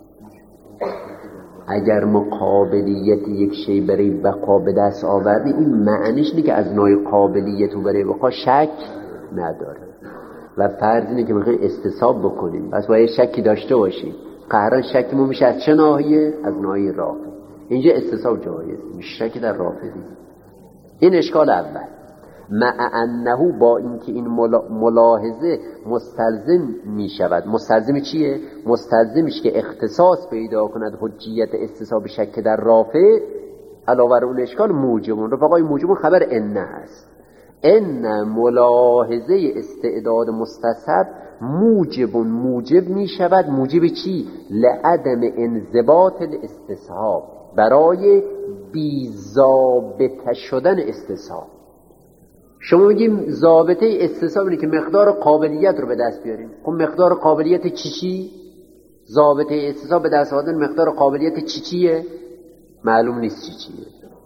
اگر مقابلیت یک شی برای بقا به دست آوردی، این معنیش اینه که از نوع قابلیت و برای بقا شک نداره. و فرض اینه که میخوایم استصحاب بکنیم، پس باید شکی داشته باشیم. قهران شکمون میشه از چه ناحیه؟ از ناحیه رافع. اینجا استصحاب جایز میشه، شک در رافع دید. این اشکال اول. مع انه با اینکه این ملاحظه مستلزم می شود. مستلزم چیه؟ مستلزمش که اختصاص پیدا کند حجیت استصحاب شک در رافع. علاوه بر اون اشکال موجبون، رفقای موجبون خبر ان هست. ان ملاحظه استعداد مستصحب موجب می شود. موجب چی؟ لعدم انضباط الاستصحاب، برای بی‌ضابطه شدن استصحاب. شما میگیم ضابطه استصحاب اینه که مقدار قابلیت رو به دست بیاریم. خب مقدار قابلیت چی؟ ضابطه استصحاب به دست آوردن مقدار قابلیت چیه؟ معلوم نیست چیه.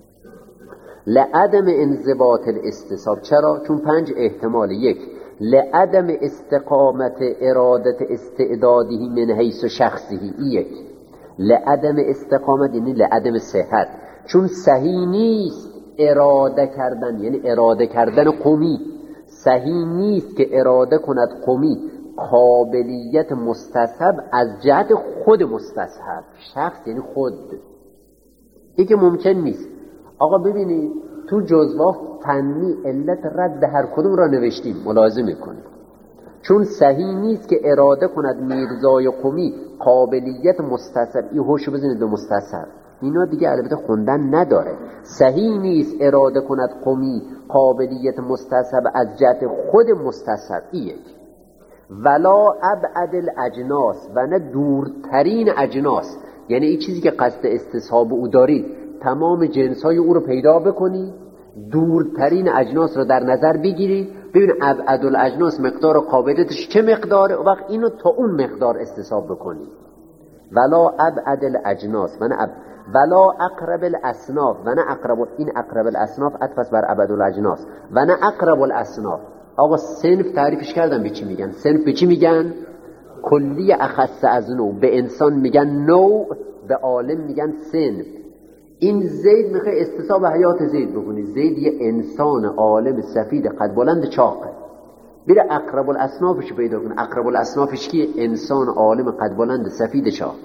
لعدم انضباط الاستصحاب. چرا؟ چون 5 احتمال. 1 لعدم استقامت ارادت استعدادی من حیث شخصی. 1 لعدم استقامت یعنی لعدم صحت، چون صحیح نیست اراده کردن، یعنی اراده کردن قومی. صحیح نیست که اراده کند قومی قابلیت مستصحب از جهت خود مستصحب. شخص یعنی خود، این که ممکن نیست. آقا ببینید تو جزوه فنی علت رد هر کدوم را نوشتیم، ملاحظه میکنید. چون صحیح نیست که اراده کند میرزای قمی قابلیت مستصحب. این هوشو بزنید به مستصحب، اینا دیگه البته خوندن نداره. صحیح نیست اراده کند قمی قابلیت مستصحب از جهت خود مستصحب. یک ولا ابعد الاجناس، و نه دورترین اجناس. یعنی این چیزی که قصد استصحاب او دارید تمام جنس‌های او رو پیدا بکنی، دورترین اجناس رو در نظر بگیری، ببین ابعد الاجناس مقدار قابلیتش چه مقداره، و وقت اینو تا اون مقدار استصحاب بکنی. ولا ابعد الاجناس و نه ولا اقرب الاصناف و نه اقرب. این اقرب الاصناف عطف بر ابعد الاجناس و نه اقرب الاصناف. آقا صنف تعریفش کردم به چی میگن؟ صنف به چی میگن؟ کلی اخص از نوع. به انسان میگن نوع، به عالم میگن صنف. این زید میخوای استصحاب حیات زید بکنی. زید یه انسان عالم سفید قد بلند چاقه، بیره اقرب الاصنافش پیدا کن. اقرب الاصنافش کیه؟ انسان عالم قد بلند سفید چاق.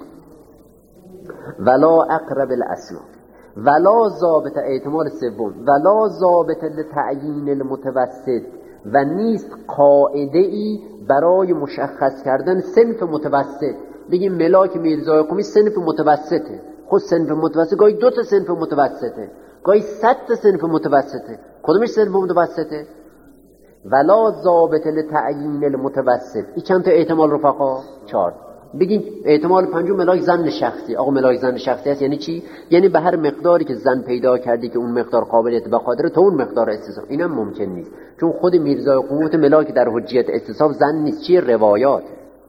ولا اقرب الاصناف ولا ضابط احتمال سوم ولا ضابط لتعیین المتوسط، و نیست قاعده ای برای مشخص کردن صنف متوسط. بگیم ملاک میرزای قمی صنف متوسطه. خود صنف متوسط گاهی 2 تا صنف متوسطه، گاهی 100 تا صنف متوسطه. کدومش صنف متوسطه؟ ولا ضابط لتعیین المتوسط. این چند تا احتمال رفقا؟ 4. بگیم احتمال 5 ملاک زن شخصی. آقا ملاک زن شخصی هست یعنی چی؟ یعنی به هر مقداری که زن پیدا کردی که اون مقدار قابلیت به قادره تو اون مقدار استصحاب. اینم ممکن نیست، چون خود میرزای قوت ملاک در حجیت استصحاب زن نیست. چیه؟ روایات.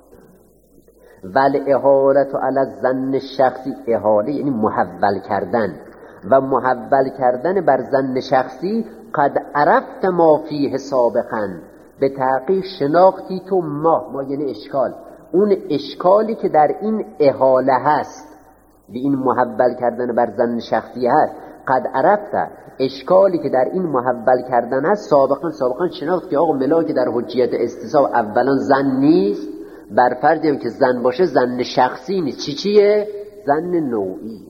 ول احالت علی الظن شخصی. احاله یعنی محول کردن، و محول کردن بر ظن شخصی قد عرفت ما فیه سابقا. به تحقیق شناختی تو ما یعنی اشکال، اون اشکالی که در این احاله هست، به این محول کردن بر ظن شخصی هست. قد عرفت، اشکالی که در این محول کردن هست سابقا شناخت که آقا ملاک در حجیت استصحاب اولا زن نیست، بر فرضی هم که زن باشه زن شخصی نیست. چیه؟ زن نوعی.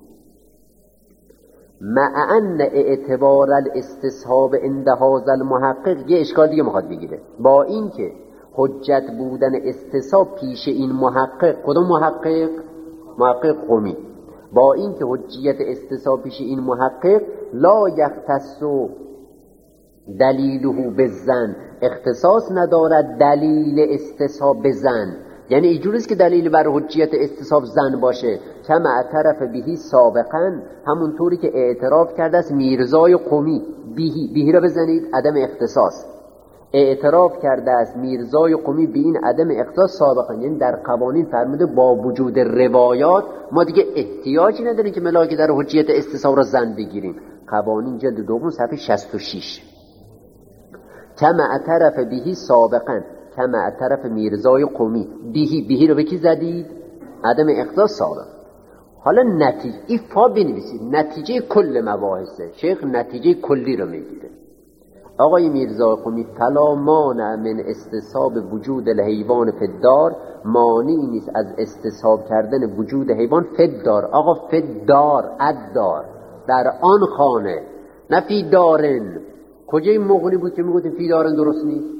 مع ان اعتبار الاستصحاب عند هذا المحقق. یه اشکال دیگه میخواد بگیره. با این که حجت بودن استصحاب پیش این محقق، کدوم محقق؟ محقق قمی. با این که حجیت استصحاب پیش این محقق لا یختص دلیله بالزن، اختصاص ندارد دلیل استصحاب بزن. یعنی اینجوریست که دلیل بر حجیت استصحاب زن باشه. کما اعترف بهی سابقا، همونطوری که اعتراف کرده است میرزای قمی. بهی را بزنید عدم اختصاص. اعتراف کرده است میرزای قمی به این عدم اختصاص سابقا، یعنی در قوانین فرموده با وجود روایات ما دیگه احتیاجی نداریم که ملاک در حجیت استصحاب را زن بگیریم. قوانین جلد 2 صفحه 66. کما اعترف بهی سابقا، کما اعترف میرزای قمی. بهی رو به کی زدید؟ عدم اختصاص سابق. حالا نتیجه این فا بنویسید، نتیجه کل مباحثه. شیخ نتیجه کلی رو میگیره. آقای میرزای قمی فلا مانع من استصحاب وجود الحیوان فی الدار، مانعی نیست از استصحاب کردن وجود حیوان فی الدار. آقا فی الدار، الدار در آن خانه، نه فی دارن. کجای مغنی بود که میگفتیم فی دارن درست نیست؟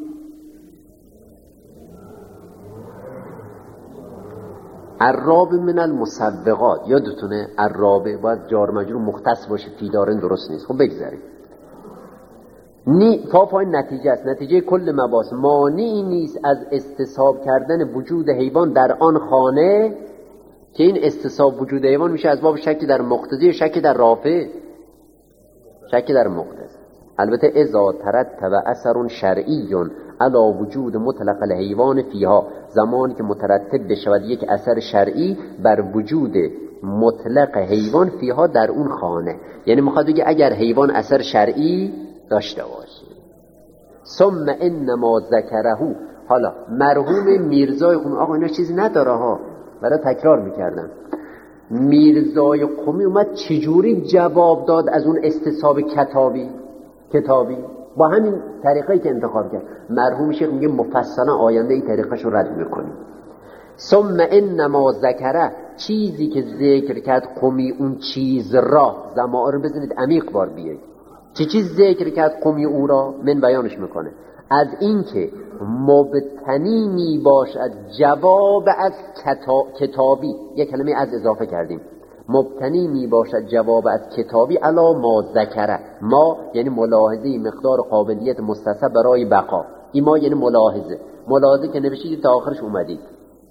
عراب من المسبقات، یادتونه عرابه باید جار مجرور مختص باشه، فی دارن درست نیست. خب بگذاریم. فای نتیجه است، نتیجه کل مباحث. مانعی نیست از استصحاب کردن وجود حیوان در آن خانه، که این استصحاب وجود حیوان میشه از باب شک در مقتضی، شک در رافع، شک در مقتضی. البته اذا ترتب اثر شرعی علی وجود مطلق الحیوان فیها، زمانی که مترتب بشود یک اثر شرعی بر وجود مطلق حیوان فیها در اون خانه، یعنی میخواد بگه اگر حیوان اثر شرعی داشته باشه. ثم انما ذکره، حالا مرحوم میرزای قمی، آقا اینا چیزی نداره ها، برای تکرار میکردم. میرزای قمی اومد چجوری جواب داد از اون استصحاب کتابی با همین طریقه‌ای که انتخاب کرد. مرحوم شیخ میگه مفصلا آینده این طریقش رو رد میکنیم. ثم انما ذکره، چیزی که ذکر کرد قمی اون چیز را، ضمائر رو بزنید عمیق بار بیایید. چه چیز ذکر کرد قمی او را؟ من بیانش میکنه از این که مبتنی می باشد جواب از کتابی، یک کلمه از اضافه کردیم، مبتنی می باشد جواب از کتابی علا ما ذکره. ما یعنی ملاحظه مقدار قابلیت مستصحب برای بقا، این ما یعنی ملاحظه که نوشید تا آخرش اومدید.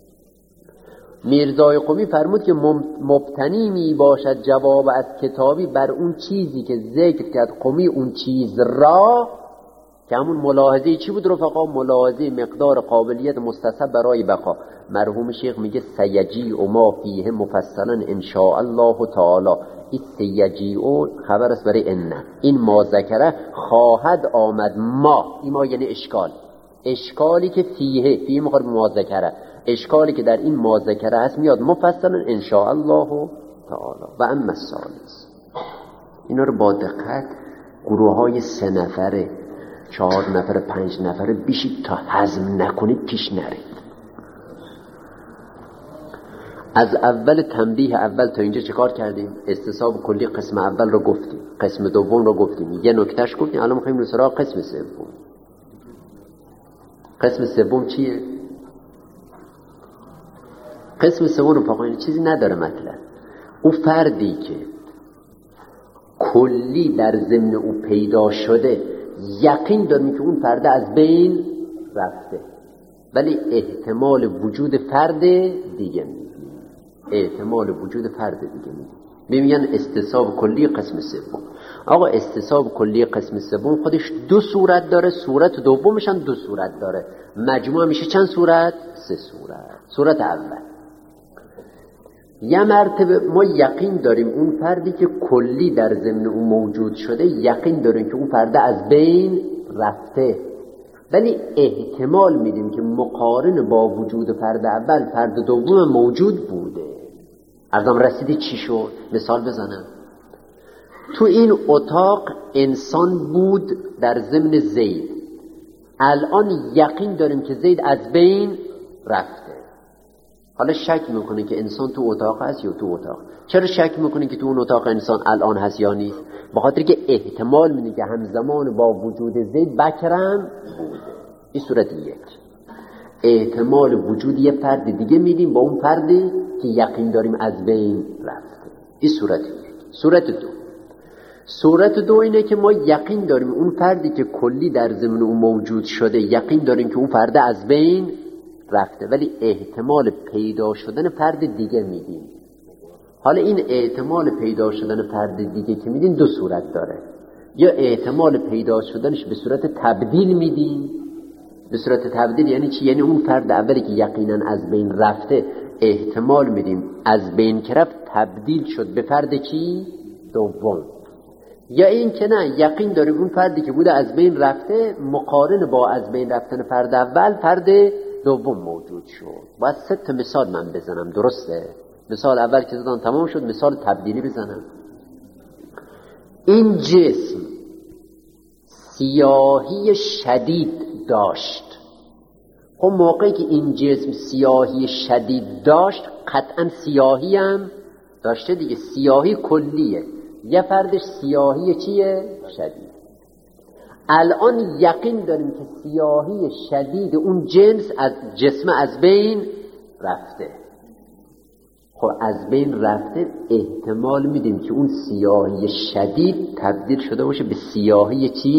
میرزای قمی فرمود که مبتنی می باشد جواب از کتابی بر اون چیزی که ذکر کرد قمی اون چیز را، که همون ملاحظه چی بود رفقا؟ ملاحظه مقدار قابلیت مستصحب برای بقا. مرحوم شیخ میگه سیجی و ما فیه مفصلا ان شاء الله تعالی. این سیجی و خبر است برای ان، این ما ذکره خواهد آمد. این ما یعنی اشکالی که فیه مخاطب ما ذکره، اشکالی که در این ما ذکره هست میاد مفصلا ان شاء الله تعالی. و اما الثالث، اینا رو با دقت گروه های 3 نفره 4 نفره 5 نفره بیشید تا هضم نکنید پیش نرید. از اول تنبیه اول تا اینجا چه کار کردیم؟ استصحاب کلی قسم اول رو گفتیم، قسم دوم رو گفتیم، یه نکتهش گفتیم. الان میخوایم سراغ قسم سوم. قسم سوم چیه؟ قسم سوم رو فقط چیزی نداره مطلب. او فردی که کلی در ضمن او پیدا شده، یقین داریم که اون فرد از بین رفته، ولی احتمال وجود فرد دیگه میگیم، میگن استصحاب کلی قسم سوم. آقا استصحاب کلی قسم سوم خودش 2 صورت داره، صورت دومش هم 2 صورت داره، مجموع میشه چند صورت؟ 3 صورت. صورت اول، یه مرتبه ما یقین داریم اون فردی که کلی در ضمن اون موجود شده، یقین داریم که اون فرد از بین رفته، ولی احتمال میدیم که مقارن با وجود فرد اول فرد دوم موجود بوده. ارزم رسیدی چی شد؟ مثال بزنم. تو این اتاق انسان بود در ضمن زید، الان یقین داریم که زید از بین رفته. حالا شک میکنه که انسان تو اتاق هست یا تو اتاق. چرا شک میکنه که تو اون اتاق انسان الان هست یا نیست؟ به خاطر که احتمال میده که همزمان با وجود زید بکرم بوده. این صورت یک. احتمال وجود یه فرد دیگه میدیم با اون فردی که یقین داریم از بین رفته. این صورت یک. صورت دو اینه که ما یقین داریم اون فردی که کلی در ضمن اون موجود شده، یقین داریم که اون فرد از بین رفته، ولی احتمال پیدا شدن فرد دیگه میدیم. حالا این احتمال پیدا شدن فرد دیگه که میدیم 2 صورت داره. یا احتمال پیدا شدنش به صورت تبدیل میدیم. به صورت تبدیل یعنی چی؟ یعنی اون فرد اولی که یقینا از بین رفته احتمال میدیم از بین که رفت تبدیل شد به فرد چی؟ دوم. یا این که نه، یقین داریم اون فردی که بوده از بین رفته مقارن با از بین رفتن فرد اول فرد دوم موجود شد. باید 3 مثال من بزنم، درسته؟ مثال اول که زدن تمام شد، مثال تبدیلی بزنم. این جسم سیاهی شدید داشت. خب موقعی که این جسم سیاهی شدید داشت قطعا سیاهی هم داشته دیگه، سیاهی کلیه، یه فردش سیاهی چیه؟ شدید. الان یقین داریم که سیاهی شدید اون جنس از جسم از بین رفته. خب از بین رفته احتمال میدیم که اون سیاهی شدید تبدیل شده باشه به سیاهی چی؟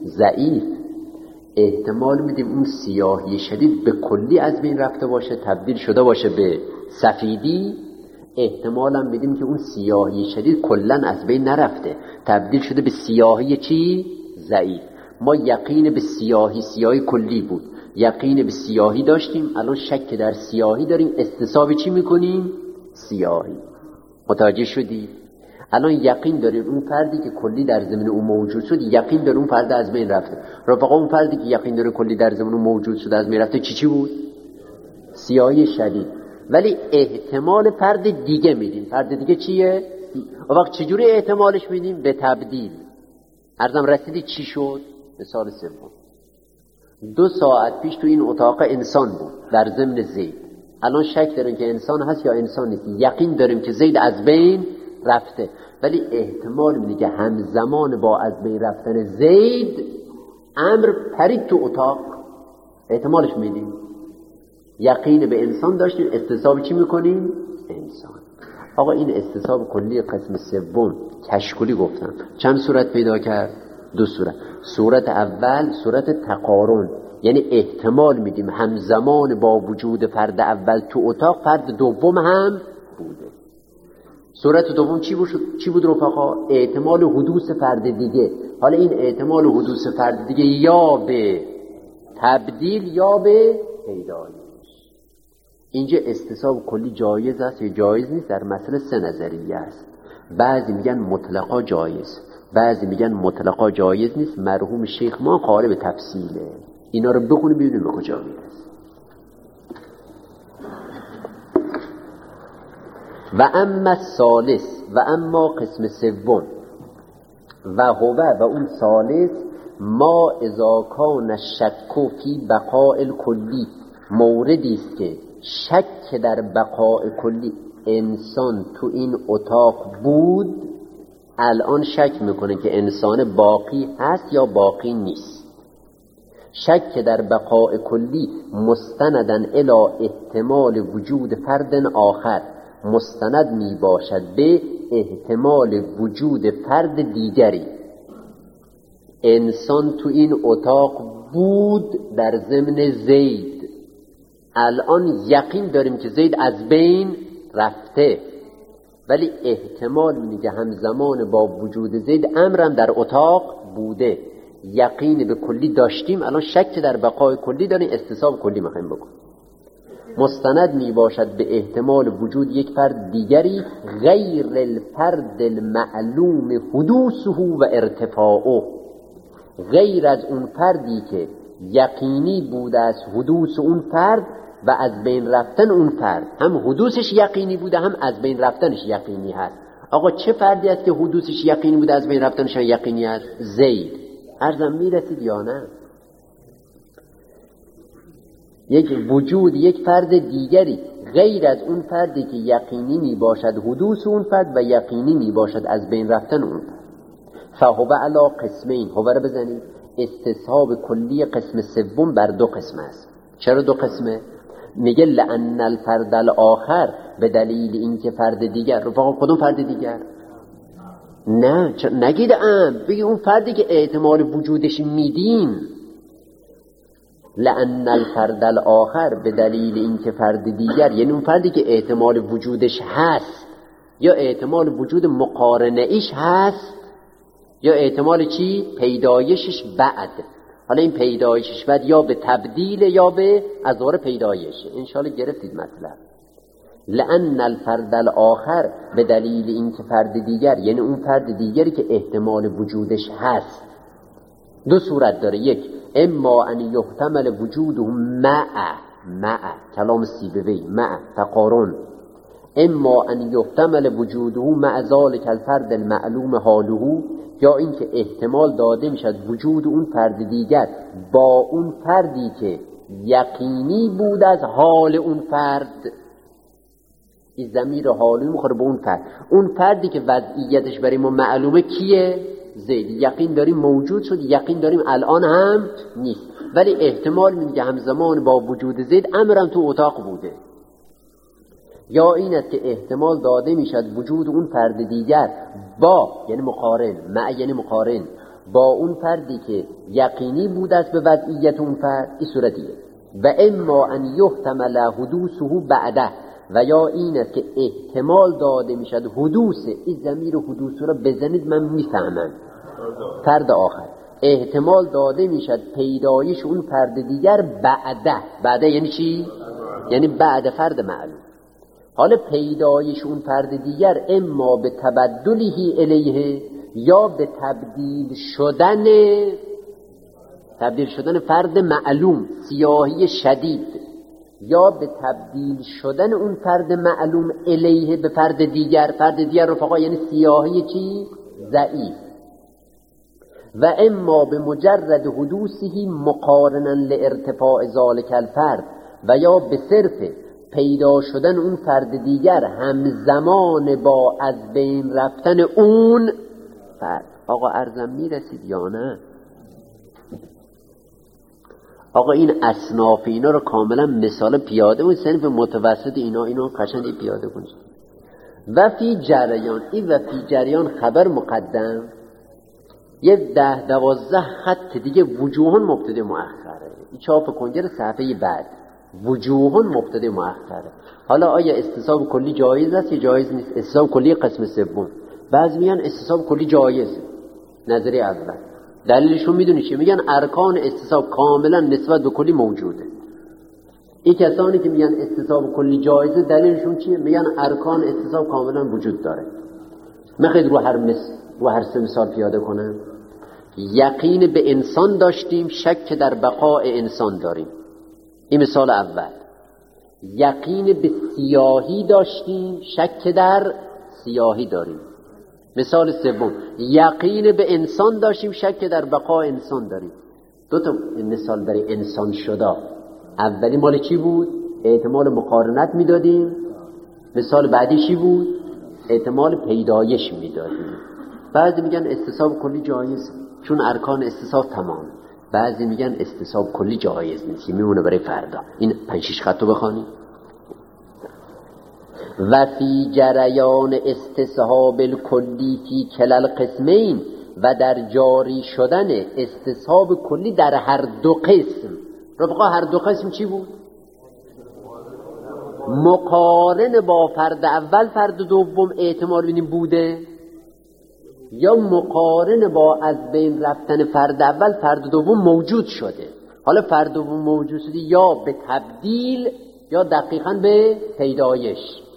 ضعیف. احتمال میدیم اون سیاهی شدید به کلی از بین رفته باشه، تبدیل شده باشه به سفیدی. احتمال هم میدیم که اون سیاهی شدید کلا از بین نرفته، تبدیل شده به سیاهی چی؟ ضعیف. ما یقین به سیاهی کلی بود، یقین به سیاهی داشتیم، الان شک در سیاهی داریم، استصحاب چی میکنیم؟ سیاهی. متوجه شدید؟ الان یقین داریم اون فردی که کلی در ضمن اون موجود شد، یقین داره اون فرد از بین رفته. رفقا اون فردی که یقین داره کلی در ضمن اون موجود شد از بین رفته چی بود؟ سیاهی شدید. ولی احتمال فرد دیگه میدیم. فرد دیگه چیه؟ و وقت چجوری احتمالش میدیم؟ به تبدیل. عرضم رسیدی چی شد؟ مثال سوم. 2 ساعت پیش تو این اتاق انسان بود در ضمن زید. الان شک داریم که انسان هست یا انسان نیست. یقین داریم که زید از بین رفته، ولی احتمال میده که همزمان با از بین رفتن زید امر پرید تو اتاق. احتمالش میدیم. یقین به انسان داشتیم، استصحاب چی میکنیم؟ انسان. آقا این استصحاب کلی قسم سوم کشکلی گفتم چند صورت پیدا کرد؟ 2 صورت. صورت اول صورت تقارن، یعنی احتمال میدیم همزمان با وجود فرد اول تو اتاق فرد دوم هم بوده. صورت دوم چی بود رفقا؟ احتمال حدوث فرد دیگه. حالا این احتمال حدوث فرد دیگه یا به تبدیل یا به پیدایش. اینجا استصحاب کلی جایز است یا جایز نیست؟ در مسئله 3 نظریه است. بعضی میگن مطلقا جایز، بعضی میگن مطلقا جایز نیست. مرحوم شیخ ما قائل به تفصیله. اینا رو بخونیم ببینیم به کجا میرسه. و اما الثالث، و اما قسم سوم، و هو و اون ثالث، ما اذا کان الشک فی بقاء الکلی، موردی است که شک در بقاء کلی انسان تو این اتاق بود، الان شک میکنه که انسان باقی هست یا باقی نیست. شک در بقاء کلی مستندن الی احتمال وجود فرد آخر، مستند می باشد به احتمال وجود فرد دیگری. انسان تو این اتاق بود در ضمن زید، الان یقین داریم که زید از بین رفته، ولی احتمال میگه همزمان با وجود زید امرم در اتاق بوده. یقین به کلی داشتیم، الان شک در بقای کلی داریم، استصحاب کلی میخوایم بکنیم. مستند می باشد به احتمال وجود یک فرد دیگری غیر الفرد المعلوم حدوثه و ارتفاعه، غیر از اون فردی که یقینی بوده از حدوث اون فرد و از بین رفتن اون فرد. هم حدوثش یقینی بوده، هم از بین رفتنش یقینی هست. آقا چه فردی است که حدوثش یقینی بوده از بین رفتنش یقینی هست؟ زید. عرضم میرسید یا نه؟ یک وجود یک فرد دیگری غیر از اون فردی که یقینی می باشد حدوث اون فرد و یقینی می باشد از بین رفتن اون فرد. فهو علی قسمین، هو رو بزنید. استصحاب کلی قسم سوم بر 2 قسم است. چرا 2 قسمه؟ میگه لأن الفرد الاخر، به دلیل اینکه فرد دیگر. رفقا کدوم فرد دیگر؟ نه نگید بگی اون فردی که احتمال وجودش میدین. لأن الفرد الاخر، به دلیل اینکه فرد دیگر، یعنی اون فردی که احتمال وجودش هست، یا احتمال وجود مقارنه ایش هست، یا احتمال چی؟ پیدایشش بعد. حالا این پیدایشش بعد یا به تبدیل یا به ازوار پیدایشه. انشاءالله گرفتید مطلب. لأن الفرد الاخر، به دلیل اینکه فرد دیگر، یعنی اون فرد دیگری که احتمال وجودش هست، 2 صورت داره. یک، اما ان یحتمل وجوده مع کلام سیبوی، مع تقارن. اما ان یحتمل وجوده مع ذلک الفرد المعلوم حاله، یا اینکه احتمال داده میشد وجود اون فرد دیگر با اون فردی که یقینی بود از حال اون فرد. این ضمیر حالی میخوره به اون فرد. اون فردی که وضعیتش برای ما معلومه کیه؟ زید. یقین داریم موجود شد، یقین داریم الان هم نیست، ولی احتمال میگه همزمان با وجود زید امرم تو اتاق بوده. یا این است که احتمال داده میشد وجود اون فرد دیگر با، یعنی مقارن، مع یعنی مقارن، با اون فردی که یقینی بود است به وضعیت اون فرد، این صورتیه. و اما ان یحتمل حدوثه بعده، و یا این است که احتمال داده میشد حدوث، این ضمیر حدوث رو بزنید من میفهمم، فرد آخر احتمال داده میشد پیدایش اون فرد دیگر بعده یعنی چی؟ یعنی بعد فرد معلوم. حالا پیدایش اون فرد دیگر اما به تبدله الیه، یا به تبدیل شدن فرد معلوم سیاهی شدید، یا به تبدیل شدن اون فرد معلوم الیه به فرد دیگر رفقا یعنی سیاهی چی؟ ضعیف. و اما به مجرد حدوثه مقارنا لارتفاع ذلک الفرد، و یا به صرف پیدا شدن اون فرد دیگر همزمان با از بین رفتن اون فرد. آقا عرضم میرسید یا نه؟ آقا این اصناف اینا رو کاملا مثال پیاده و صنف متوسط اینا قشنگ پیاده کنید. و فی جریان خبر مقدم، یه 10-12 خط دیگه وجوهن مبتدا مؤخره. این چاپ کنجر صفحه بعد وجوهن مبتدا مؤخره. حالا آیا استصحاب کلی جایز است یا جایز نیست؟ استصحاب کلی قسم سوم. بعضی میگن استصحاب کلی جایز، نظریه اول. دلیلشون میدونی چیه؟ میگن ارکان استصحاب کاملا نسبت به کلی موجوده. این کسانی که میگن استصحاب کلی جایزه دلیلشون چیه؟ میگن ارکان استصحاب کاملا وجود داره. میخواید رو هر سه مثال پیاده کنم. یقین به انسان داشتیم، شک در بقاء انسان داریم. این مثال اول. یقین به سیاهی داشتیم، شک در سیاهی داریم. مثال سوم، یقین به انسان داشتیم، شک در بقاء انسان داریم. دو تا مثال برای انسان شده. اولی مال چی بود؟ احتمال مقارنت میدادیم. مثال بعدی چی بود؟ احتمال پیدایش میدادیم. بعضی میگن استصحاب کلی جایز چون ارکان استصحاب تمام. بعضی میگن استصحاب کلی جایز نیست، میمونه برای فردا. این 5-6 خط رو بخوانید. و فی جریان استصحاب الکلی فی کلال قسمین، و در جاری شدن استصحاب کلی در هر دو قسم. رفقا هر دو قسم چی بود؟ مقارن با فرد اول فرد دوم احتمال بینیم بوده، یا مقارن با از بین رفتن فرد اول فرد دوم موجود شده. حالا فرد دوم موجود شده یا به تبدیل یا دقیقاً به پیدایش.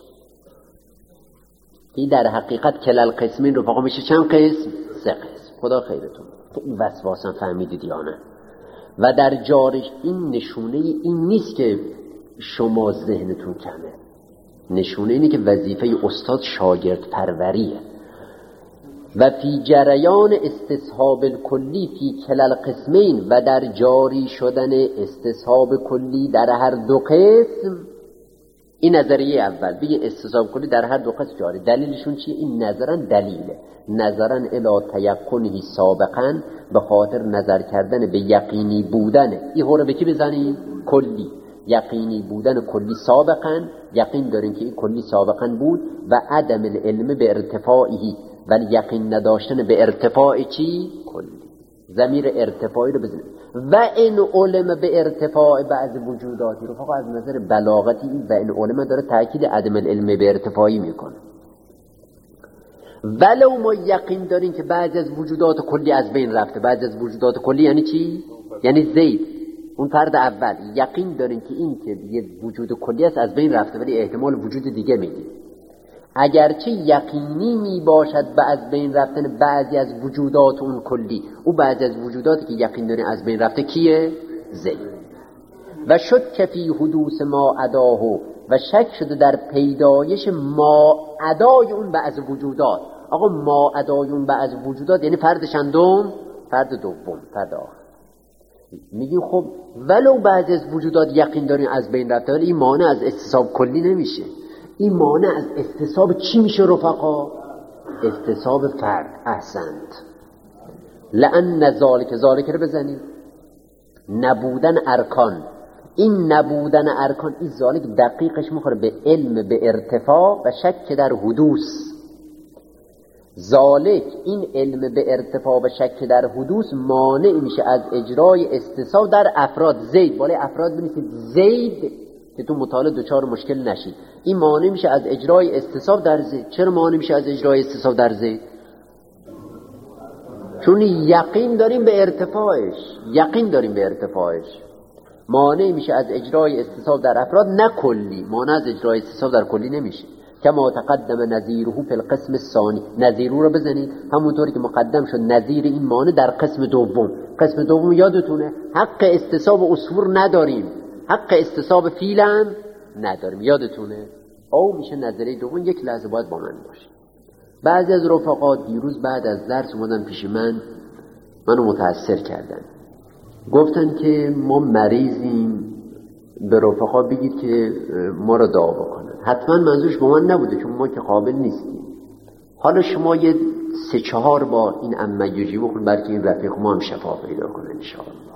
این در حقیقت کلال قسمین رفقا میشه چند قسم؟ 3 قسم. خدا خیرتون. این وسواسا فهمیدید یا نه؟ و در جارش این نشونه این نیست که شما ذهنتون کمه. نشونه اینه که وظیفه استاد شاگرد پروریه. و فی جریان استصحاب الکلی فی کلال قسمین، و در جاری شدن استصحاب کلی در هر دو قسم. این نظریه اول، بگه استصحاب کلی در هر دو قسم جاری. دلیلشون چیه؟ این نظرا دلیله، نظرا الی تیقنه سابقا، به خاطر نظر کردن به یقینی بودن. این هوره به کی بزنیم؟ کلی. یقینی بودن کلی سابقا، یقین داریم که این کلی سابقا بود. و عدم العلم به ارتفاعی، ولی یقین نداشتن به ارتفاع چی؟ کلی. ضمیر ارتفاعی رو بزنیم. و این علم به ارتفاع بعض وجوداتی رو فقط از نظر بلاغتی، و این علم داره تأکید عدم العلم به ارتفاعی میکنه. ولو ما یقین داریم که بعضی از وجودات کلی از بین رفته. بعضی از وجودات کلی یعنی چی؟ یعنی زید، اون فرد اول. یقین داریم که این که یه وجود کلی است از بین رفته، ولی احتمال وجود دیگه میدیم. اگرچه یقینی می باشد به از بین رفتن بعضی از وجودات اون کلی، او بعضی از وجوداتی که یقین داریم از بین رفته کیه؟ زید. و شد کفی حدوث ما اداه، و شک شده در پیدایش ما ادای اون بعض وجودات. آقا ما ادای اون بعض وجودات یعنی فرد چندم؟ فرد دوم، فرد آخر. میگیم خب ولو بعضی از وجودات یقین داریم از بین رفته، ولی این مانع از استصحاب کلی نمیشه. این مانع از استصحاب چی میشه رفقا؟ استصحاب فرد. احسنت. لأن ذالک رو بزنید. نبودن ارکان. این نبودن ارکان، این ذالک دقیقش میخوره به علم به ارتفاع و شک در حدوث. ذالک این علم به ارتفاع و شک در حدوث مانع میشه از اجرای استصحاب در افراد. زید بالای افراد بنویسید زید که تو مطالعه دچار مشکل نشید. این مانع میشه از اجرای استصحاب در زید. چرا مانع میشه از اجرای استصحاب در زید؟ چون یقین داریم به ارتفاعش. مانع میشه از اجرای استصحاب در افراد نه کلی. مانع از اجرای استصحاب در کلی نمیشه. کما تقدم نظیره فی القسم الثانی. نظیره رو بزنید همونطوری که مقدم شد نظیر این مانع در قسم دوم. قسم دوم یادتونه حق استصحاب عصفور نداریم، حق استصحاب فیل هم نداریم، یادتونه؟ او میشه نظریه دوم. یک لحظه باید با من باشه. بعضی از رفقا دیروز بعد از درس اومدن پیش منو متاثر کردن، گفتن که ما مریضیم، به رفقا بگید که ما رو دعا بکنن. حتما منظورش با من نبوده چون ما که قابل نیستیم. حالا شما یه 3-4 بار این امیجی بخون بلکه این رفیق ما هم شفا پیدا کنه انشاءالله.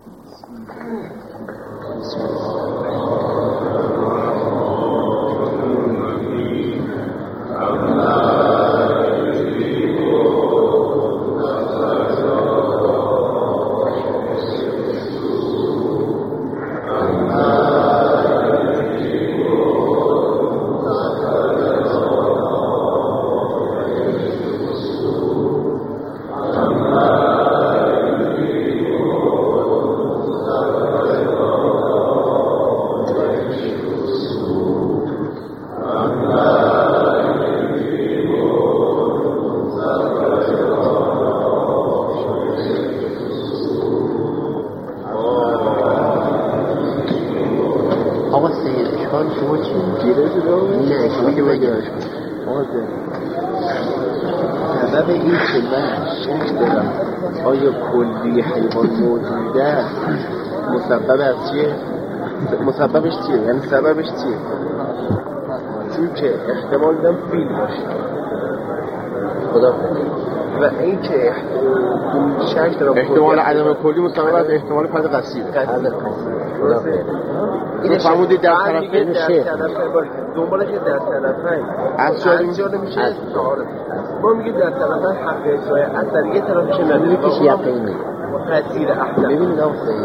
سبب این که من شک دارم آیا کلی حیوان موجوده است مسبب از چیه؟ مسببش چیه؟ یعنی سببش چیه؟ چون که احتمال دارم فیل باشه خدا و این که شک دارم احتمال عدم کلی مسبب از احتمال فرد قصیره خدا این فرمودی در طرفه میشه دنبالش در طرفه از جا نمیشه ما میگیم در طرفه حق اجرای از در یه طرفش نمیشه کش یقینی قصیر احتمال ببینید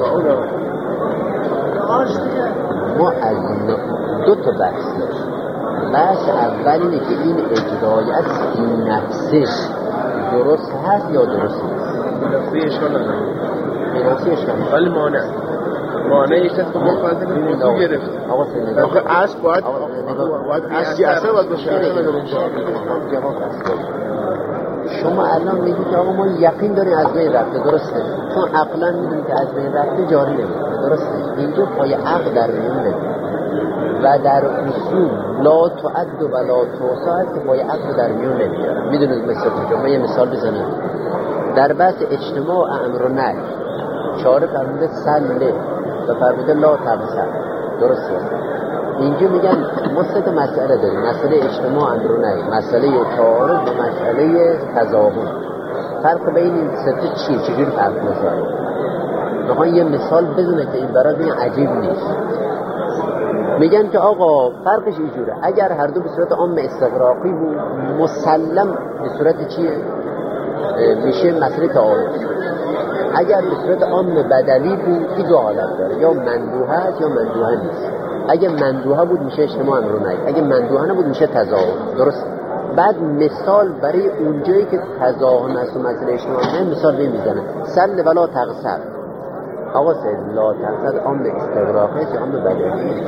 ما از 2 تا بحث داشت. بحث اول اینه که این اجرایت این نفسه درست هست یا درست نیست. نفسه اشکال نداره نفسه اشکال نداره ولی مانعش هست که ما فرض کنیم تو گرفت آخه اصل باید اصلی اصلا باید باشه جواب هست. شما الان میگید که آقا ما یقین داریم از بین رفته، درسته؟ چون عقلا میدونیم که از بین رفته جاری نمیشه، درسته؟ اینجا پای عقل در میون نمیشه و در اصول لا تعد و لا توصى که پای عقل در میون نمیاره. میدونید مثل کجا؟ من یه مثال بزنم. در بحث اجتماع امر و نهی چاره فرموده سله و فرموده لا تبصر، درسته؟ اینجا میگن ما 3 مسئله داریم: مسئله اجتماع امر و نهی، مسئله تعارض و مسئله تضامن. فرق بین این 3 چیه؟ چجوری فرق می‌کنه؟ میخوان یه مثال بزنه که این برای این عجیب نیست. میگن که آقا فرقش اینجوره: اگر هر دو به صورت عام استغراقی بود مسلم به صورت چیه؟ میشه مسئله تعارض. اگر به صورت عام بدلی بود این 2 حالت داره: یا مندوحه است یا مندوحه نیست. اگه مندوحه بود میشه اجتماع امر و نهی، اگه مندوحه نبود میشه تضامن، درست؟ بعد مثال برای اونجایی که تضامن است و مسئله اجتماع نه مثال میزنه: سل ولا تغصب. آقا سل لا تغصب عام استغراقی است یا عام بدلی؟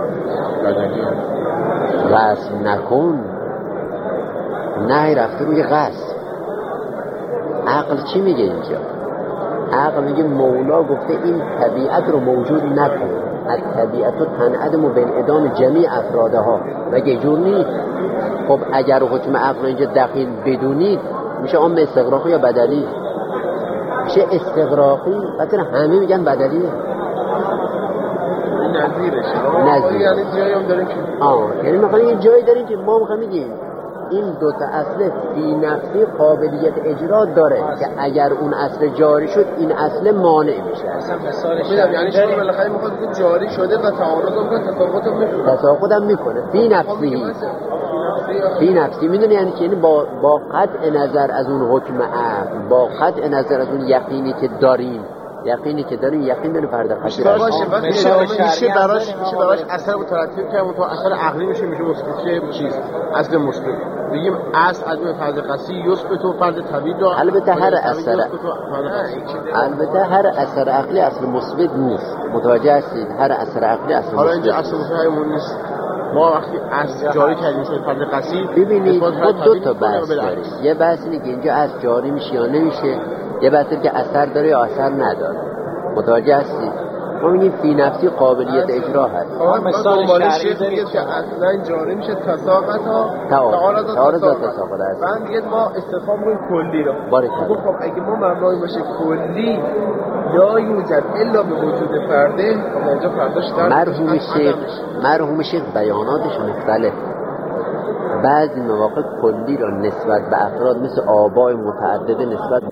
غصب نکن، نهی رفته روی غصب. عقل چی میگه اینجا؟ عقل میگه مولا گفته این طبیعت رو موجود نکن، از طبیعت رو تنعدم بین ادام جمیع افرادها. مگه جور نیست؟ خب اگر حکم عقل اینجا دقیق بدونید میشه عام استغراقی یا بدلی؟ میشه استغراقی. بعد همه میگن بدلیه. نظیرش یعنی جایی هم داریم که یعنی مثلا یه جایی داریم که ما میخوام میگیم این 2 تا اصل بی نفسی قابلیت اجرا داره که اگر اون اصل جاری شد این اصل مانع میشه. اصلا مثالش یعنی شما بالاخره میخواد جاری شده و تعارض میکنه، تساقط هم میکنه بی نفسی. فی نفسی میدونی یعنی که با قطع نظر از اون حکم عقل، با قطع نظر از اون یقینی که داریم، یقین داریم فرد قطعی میشه براش اثر مترتب کنیم تو اثر عقلی میشه مثبت چیز اصل مثبت بگیم اصل از فرد قطعی یثبت و فرد طبیعی داره. البته هر اثر عقلی اصل مثبت نیست، متوجه هستید؟ هر اثر عقلی اصل مثبت. حالا اینجا اصل مثبت نیست. ما وقتی اصل جاری کردیم شد فرد قطعی، ببینید ما دو تا بحث داریم. یه بحث اینه که اینجا اصل جاری میشه یا نمیشه، یه بحث که اثر داره یا اثر نداره. متوجه هستید؟ ما میگیم فی نفسی قابلیت اجرا هست. مثال شرعی میگه که اصلا جاری میشه تساقطا تعارض تساقط است. بعد میگه ما استفهام می‌کنیم کلی رو. خب اگه ما مبنای باشه کلی یا یوجد الا به وجود فرده، خب اینجا فرداش مرحوم شیخ بیاناتش مختلف. بعضی مواقع کلی را نسبت به افراد مثل آبای متعدده نسبت